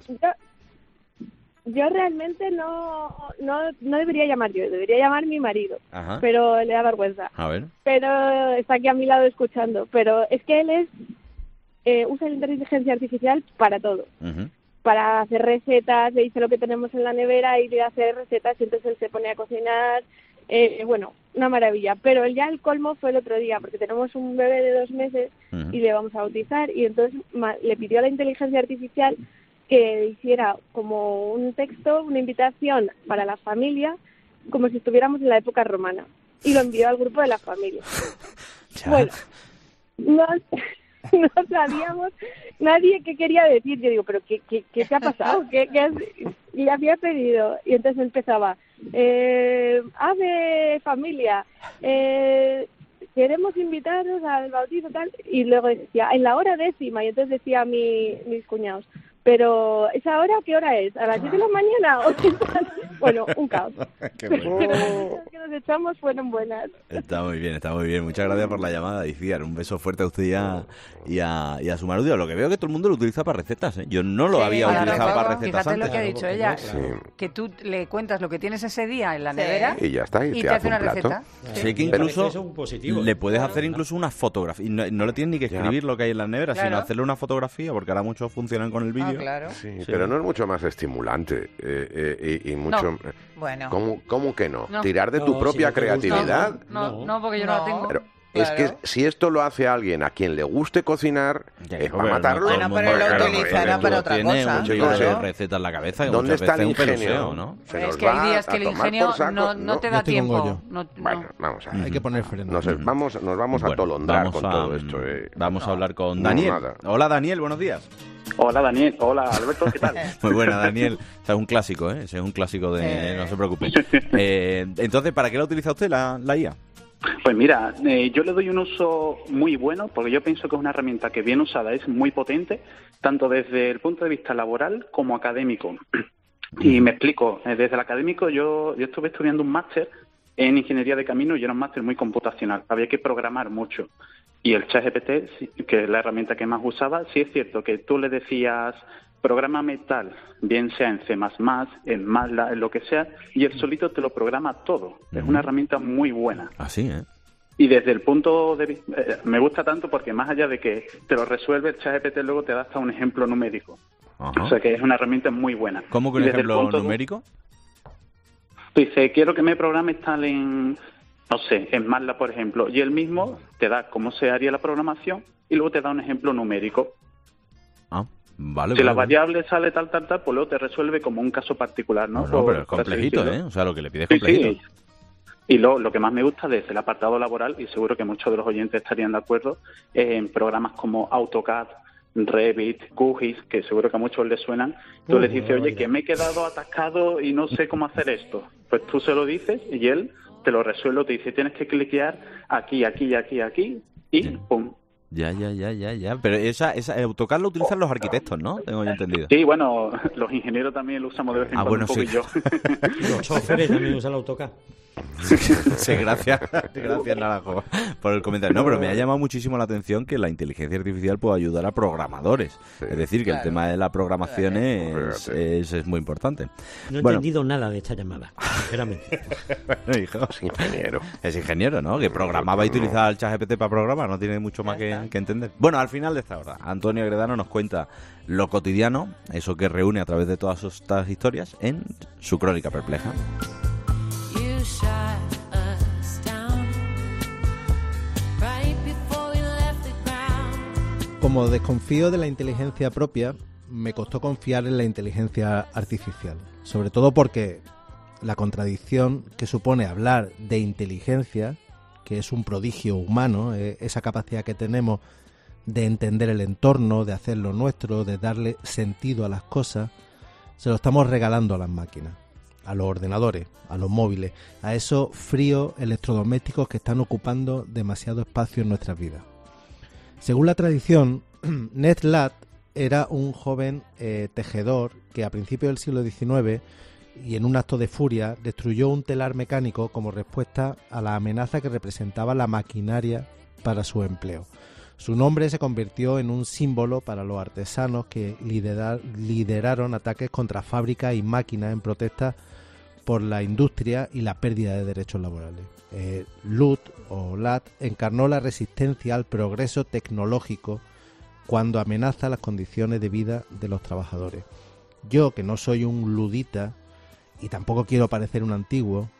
Yo realmente no debería llamar yo, debería llamar mi marido. Ajá. Pero le da vergüenza. A ver. Pero está aquí a mi lado escuchando. Pero es que él usa la inteligencia artificial para todo. Para hacer recetas, le dice lo que tenemos en la nevera y le hace recetas y entonces él se pone a cocinar bueno, una maravilla. Pero ya el colmo fue el otro día, porque tenemos un bebé de 2 meses y le vamos a bautizar, y entonces le pidió a la inteligencia artificial que hiciera como un texto, una invitación para la familia, como si estuviéramos en la época romana, y lo envió al grupo de la familia. Bueno, no sabíamos nadie qué quería decir. Yo digo, pero ¿qué te ha pasado? ¿Qué has? Y le había pedido, y entonces empezaba, ave familia, queremos invitaros al bautizo tal, y luego decía, en la hora 10:00, y entonces decía mis cuñados, pero ¿esa hora qué hora es? ¿A las 7 de la mañana? Bueno, un caos. Qué bueno. Pero las que nos echamos fueron buenas. Está muy bien, está muy bien. Muchas gracias por la llamada, Iciar. Un beso fuerte a usted y a su marido. Lo que veo es que todo el mundo lo utiliza para recetas, ¿eh? Yo no lo había utilizado para recetas fíjate antes. Lo que ha dicho ella, que tú le cuentas lo que tienes ese día en la nevera y ya está, y te hace una un plato. receta. Sé que incluso le puedes hacer incluso una fotografía. Y no le tienes ni que escribir lo que hay en la nevera, sino hacerle una fotografía, porque ahora muchos funcionan con el vídeo. Claro. Sí, pero no es mucho más estimulante y mucho... No. Bueno. ¿Cómo que no? ¿Tirar de tu propia creatividad? No, porque yo no la tengo. Pero es que si esto lo hace alguien a quien le guste cocinar, es para matarlo. Bueno, pero lo utilizará para otra cosa. Tiene recetas en la cabeza. ¿Dónde está el ingenio? ¿no? Es que hay días que el ingenio no te da tiempo. Bueno, vamos a ver. Hay que poner freno. Nos vamos a atolondrar con todo esto. Vamos a hablar con Daniel. Hola, Daniel, buenos días. Hola, Daniel. Hola, Alberto, ¿qué tal? Muy buena, Daniel. O sea, es un clásico, ¿eh? Ese es un clásico de... No se preocupe. Entonces, ¿para qué la utiliza usted, la IA? Pues mira, yo le doy un uso muy bueno, porque yo pienso que es una herramienta que bien usada es muy potente, tanto desde el punto de vista laboral como académico. Y me explico. Desde el académico yo estuve estudiando un máster en ingeniería de caminos y era un máster muy computacional. Había que programar mucho. Y el ChatGPT, que es la herramienta que más usaba, sí es cierto que tú le decías, prográmame tal, bien sea en C++, en MATLAB, en lo que sea, y él solito te lo programa todo. Es una herramienta muy buena. Así, ¿eh? Y desde el punto de vista, me gusta tanto porque más allá de que te lo resuelve, el ChatGPT luego te da hasta un ejemplo numérico. Ajá. O sea que es una herramienta muy buena. ¿Cómo que un ejemplo numérico? Dice, quiero que me programes tal en... No sé, en MATLAB, por ejemplo, y él mismo te da cómo se haría la programación y luego te da un ejemplo numérico. Vale. Si la variable sale tal, pues luego te resuelve como un caso particular, ¿no? No, pero es complejito, ¿eh? O sea, lo que le pides es complejito. Sí. Y lo que más me gusta desde el apartado laboral, y seguro que muchos de los oyentes estarían de acuerdo, en programas como AutoCAD, Revit, QGIS, que seguro que a muchos les suenan, tú les dices, oye, que me he quedado atascado y no sé cómo hacer esto. Pues tú se lo dices y él te lo resuelve, te dice, tienes que cliquear aquí, y pum. Ya. Pero esa AutoCAD lo utilizan los arquitectos, ¿no? Tengo yo entendido. Sí, bueno, los ingenieros también lo usamos de vez en cuando un poquillo. Los choferes también usan el AutoCAD. Sí, gracias Naranjo por el comentario. No, pero me ha llamado muchísimo la atención que la inteligencia artificial pueda ayudar a programadores. Es decir, que el tema de la programación es muy importante. No he entendido nada de esta llamada, sinceramente. Bueno, hijo, es ingeniero, ¿no? Que programaba y utilizaba el ChatGPT para programar, no tiene mucho más que entender. Bueno, al final de esta hora, Antonio Agredano nos cuenta lo cotidiano, eso que reúne a través de todas estas historias en su Crónica Perpleja. Como desconfío de la inteligencia propia, me costó confiar en la inteligencia artificial. Sobre todo porque la contradicción que supone hablar de inteligencia, que es un prodigio humano, esa capacidad que tenemos de entender el entorno, de hacer lo nuestro, de darle sentido a las cosas, se lo estamos regalando a las máquinas, a los ordenadores, a los móviles, a esos fríos electrodomésticos que están ocupando demasiado espacio en nuestras vidas. Según la tradición, Ned Ludd era un joven tejedor que a principios del siglo XIX y en un acto de furia destruyó un telar mecánico como respuesta a la amenaza que representaba la maquinaria para su empleo. Su nombre se convirtió en un símbolo para los artesanos que lideraron ataques contra fábricas y máquinas en protesta por la industria y la pérdida de derechos laborales. Ludd encarnó la resistencia al progreso tecnológico cuando amenaza las condiciones de vida de los trabajadores. Yo, que no soy un ludita y tampoco quiero parecer un antiguo,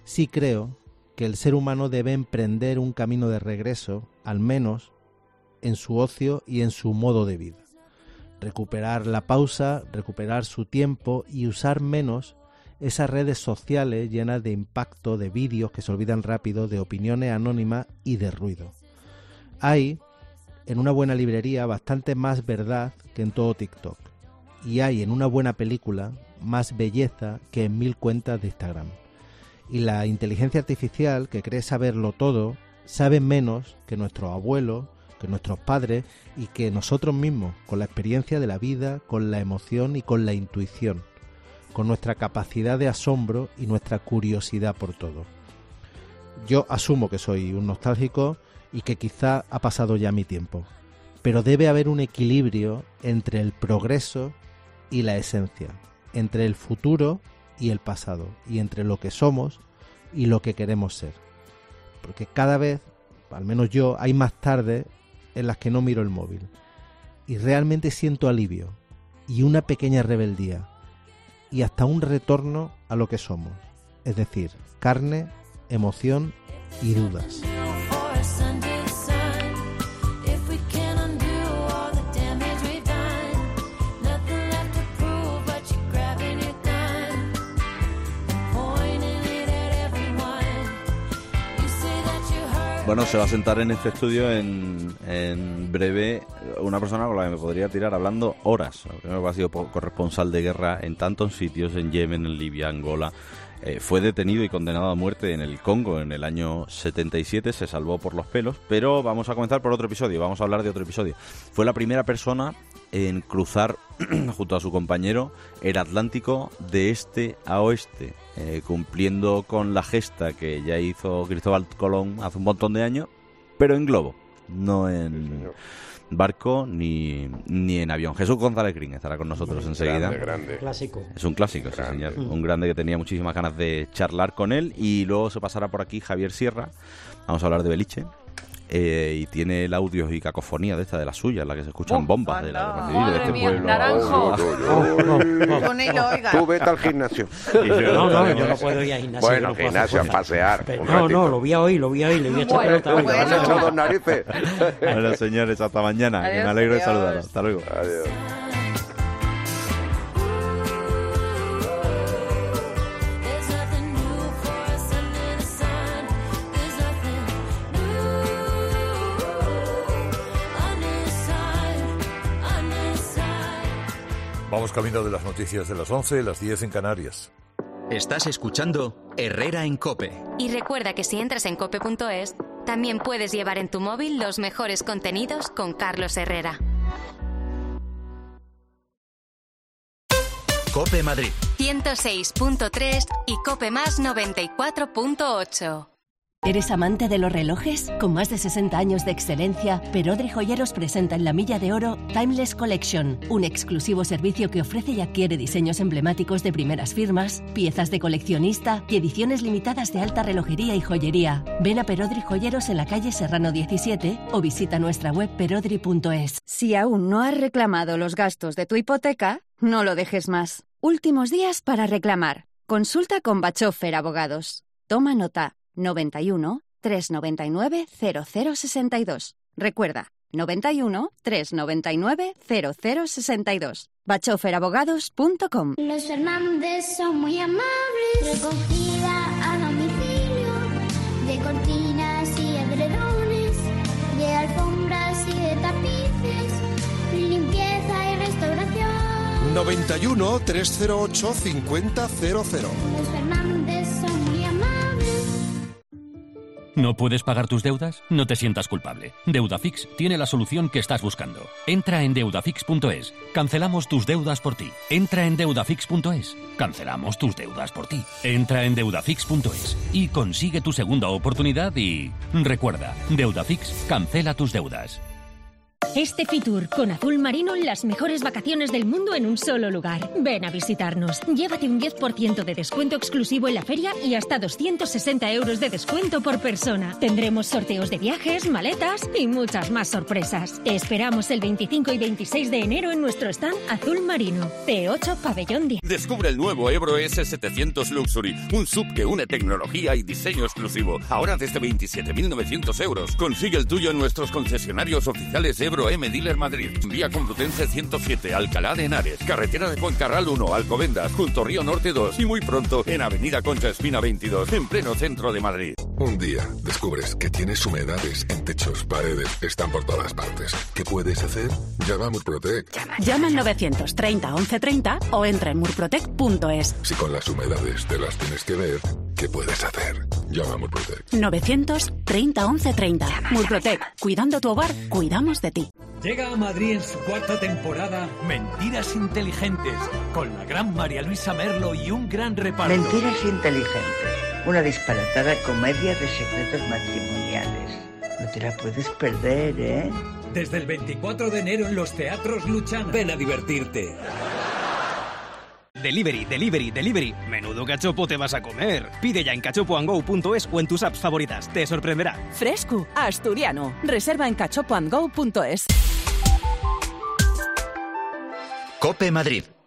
sí creo que el ser humano debe emprender un camino de regreso, al menos en su ocio y en su modo de vida. Recuperar la pausa, recuperar su tiempo y usar menos esas redes sociales llenas de impacto, de vídeos que se olvidan rápido, de opiniones anónimas y de ruido. Hay, en una buena librería, bastante más verdad que en todo TikTok. Y hay en una buena película más belleza que en 1000 cuentas de Instagram. Y la inteligencia artificial, que cree saberlo todo, sabe menos que nuestros abuelos, que nuestros padres y que nosotros mismos, con la experiencia de la vida, con la emoción y con la intuición, con nuestra capacidad de asombro y nuestra curiosidad por todo. Yo asumo que soy un nostálgico y que quizá ha pasado ya mi tiempo, pero debe haber un equilibrio entre el progreso y la esencia, entre el futuro y el pasado, y entre lo que somos y lo que queremos ser. Porque cada vez, al menos yo, hay más tardes en las que no miro el móvil y realmente siento alivio y una pequeña rebeldía y hasta un retorno a lo que somos, es decir, carne, emoción y dudas. Bueno, se va a sentar en este estudio en breve una persona con la que me podría tirar hablando horas. Primero que ha sido corresponsal de guerra en tantos sitios, en Yemen, en Libia, Angola. Fue detenido y condenado a muerte en el Congo en el año 77, se salvó por los pelos, pero vamos a comenzar por otro episodio, vamos a hablar de otro episodio. Fue la primera persona en cruzar, junto a su compañero, el Atlántico de este a oeste, cumpliendo con la gesta que ya hizo Cristóbal Colón hace un montón de años, pero en globo, no en barco ni en avión. Jesús González Green estará con nosotros enseguida. Grande. Clásico. Es un clásico, sí, señor. Un grande que tenía muchísimas ganas de charlar con él. Y luego se pasará por aquí Javier Sierra. Vamos a hablar de Beliche. Y tiene el audio y cacofonía de esta, de la suya, la que se escuchan bombas de la guerra civil de este pueblo. Naranjo. Tú vete al gimnasio. No, yo no puedo ir al gimnasio. Bueno, al gimnasio, a pasear. No, lo voy a oír, le voy a echar pelota hoy. ¿Le has echado dos narices? Bueno, señores, hasta mañana. Adiós, me alegro de saludaros. Hasta luego. Adiós. Vamos camino de las noticias de las 11, las 10 en Canarias. Estás escuchando Herrera en COPE. Y recuerda que si entras en cope.es, también puedes llevar en tu móvil los mejores contenidos con Carlos Herrera. COPE Madrid 106.3 y COPE Más 94.8. ¿Eres amante de los relojes? Con más de 60 años de excelencia, Perodri Joyeros presenta en la Milla de Oro Timeless Collection, un exclusivo servicio que ofrece y adquiere diseños emblemáticos de primeras firmas, piezas de coleccionista y ediciones limitadas de alta relojería y joyería. Ven a Perodri Joyeros en la calle Serrano 17 o visita nuestra web perodri.es. Si aún no has reclamado los gastos de tu hipoteca, no lo dejes más. Últimos días para reclamar. Consulta con Bachofer Abogados. Toma nota. 91 399 0062. Recuerda, 91 399 0062. bachoferabogados.com. Los Fernández son muy amables. Recogida a domicilio de cortinas y edredones, de alfombras y de tapices, limpieza y restauración. 91 308 5000. Los Fernández son muy amables. ¿No puedes pagar tus deudas? No te sientas culpable. Deudafix tiene la solución que estás buscando. Entra en deudafix.es. Cancelamos tus deudas por ti. Entra en deudafix.es. Cancelamos tus deudas por ti. Entra en deudafix.es y consigue tu segunda oportunidad y... Recuerda, Deudafix cancela tus deudas. Este Fitur con azul marino, las mejores vacaciones del mundo en un solo lugar. Ven a visitarnos. Llévate un 10% de descuento exclusivo en la feria y hasta 260 euros de descuento por persona. Tendremos sorteos de viajes, maletas y muchas más sorpresas. Te esperamos el 25 y 26 de enero en nuestro stand azul marino. P8 Pabellón 10. Descubre el nuevo Ebro S700 Luxury, un SUV que une tecnología y diseño exclusivo. Ahora desde 27.900 euros. Consigue el tuyo en nuestros concesionarios oficiales Ebro M Dealer Madrid, Vía Complutense 107, Alcalá de Henares, Carretera de Fuencarral 1, Alcobendas, junto Río Norte 2 y muy pronto en Avenida Concha Espina 22, en pleno centro de Madrid. Un día descubres que tienes humedades en techos, paredes, están por todas partes. ¿Qué puedes hacer? Llama a Murprotec. Llama al 930 1130 o entra en murprotec.es. Si con las humedades te las tienes que ver, ¿qué puedes hacer? Llama a Murprotec. 930 1130. Murprotec. Cuidando tu hogar, cuidamos de ti. Llega a Madrid en su cuarta temporada Mentiras Inteligentes, con la gran María Luisa Merlo y un gran reparto. Mentiras Inteligentes, una disparatada comedia de secretos matrimoniales. No te la puedes perder, ¿eh? Desde el 24 de enero en los teatros Luchana. Ven a divertirte. Delivery, delivery, delivery. Menudo cachopo te vas a comer. Pide ya en cachopoandgo.es o en tus apps favoritas. Te sorprenderá. Fresco, asturiano. Reserva en cachopoandgo.es. COPE Madrid.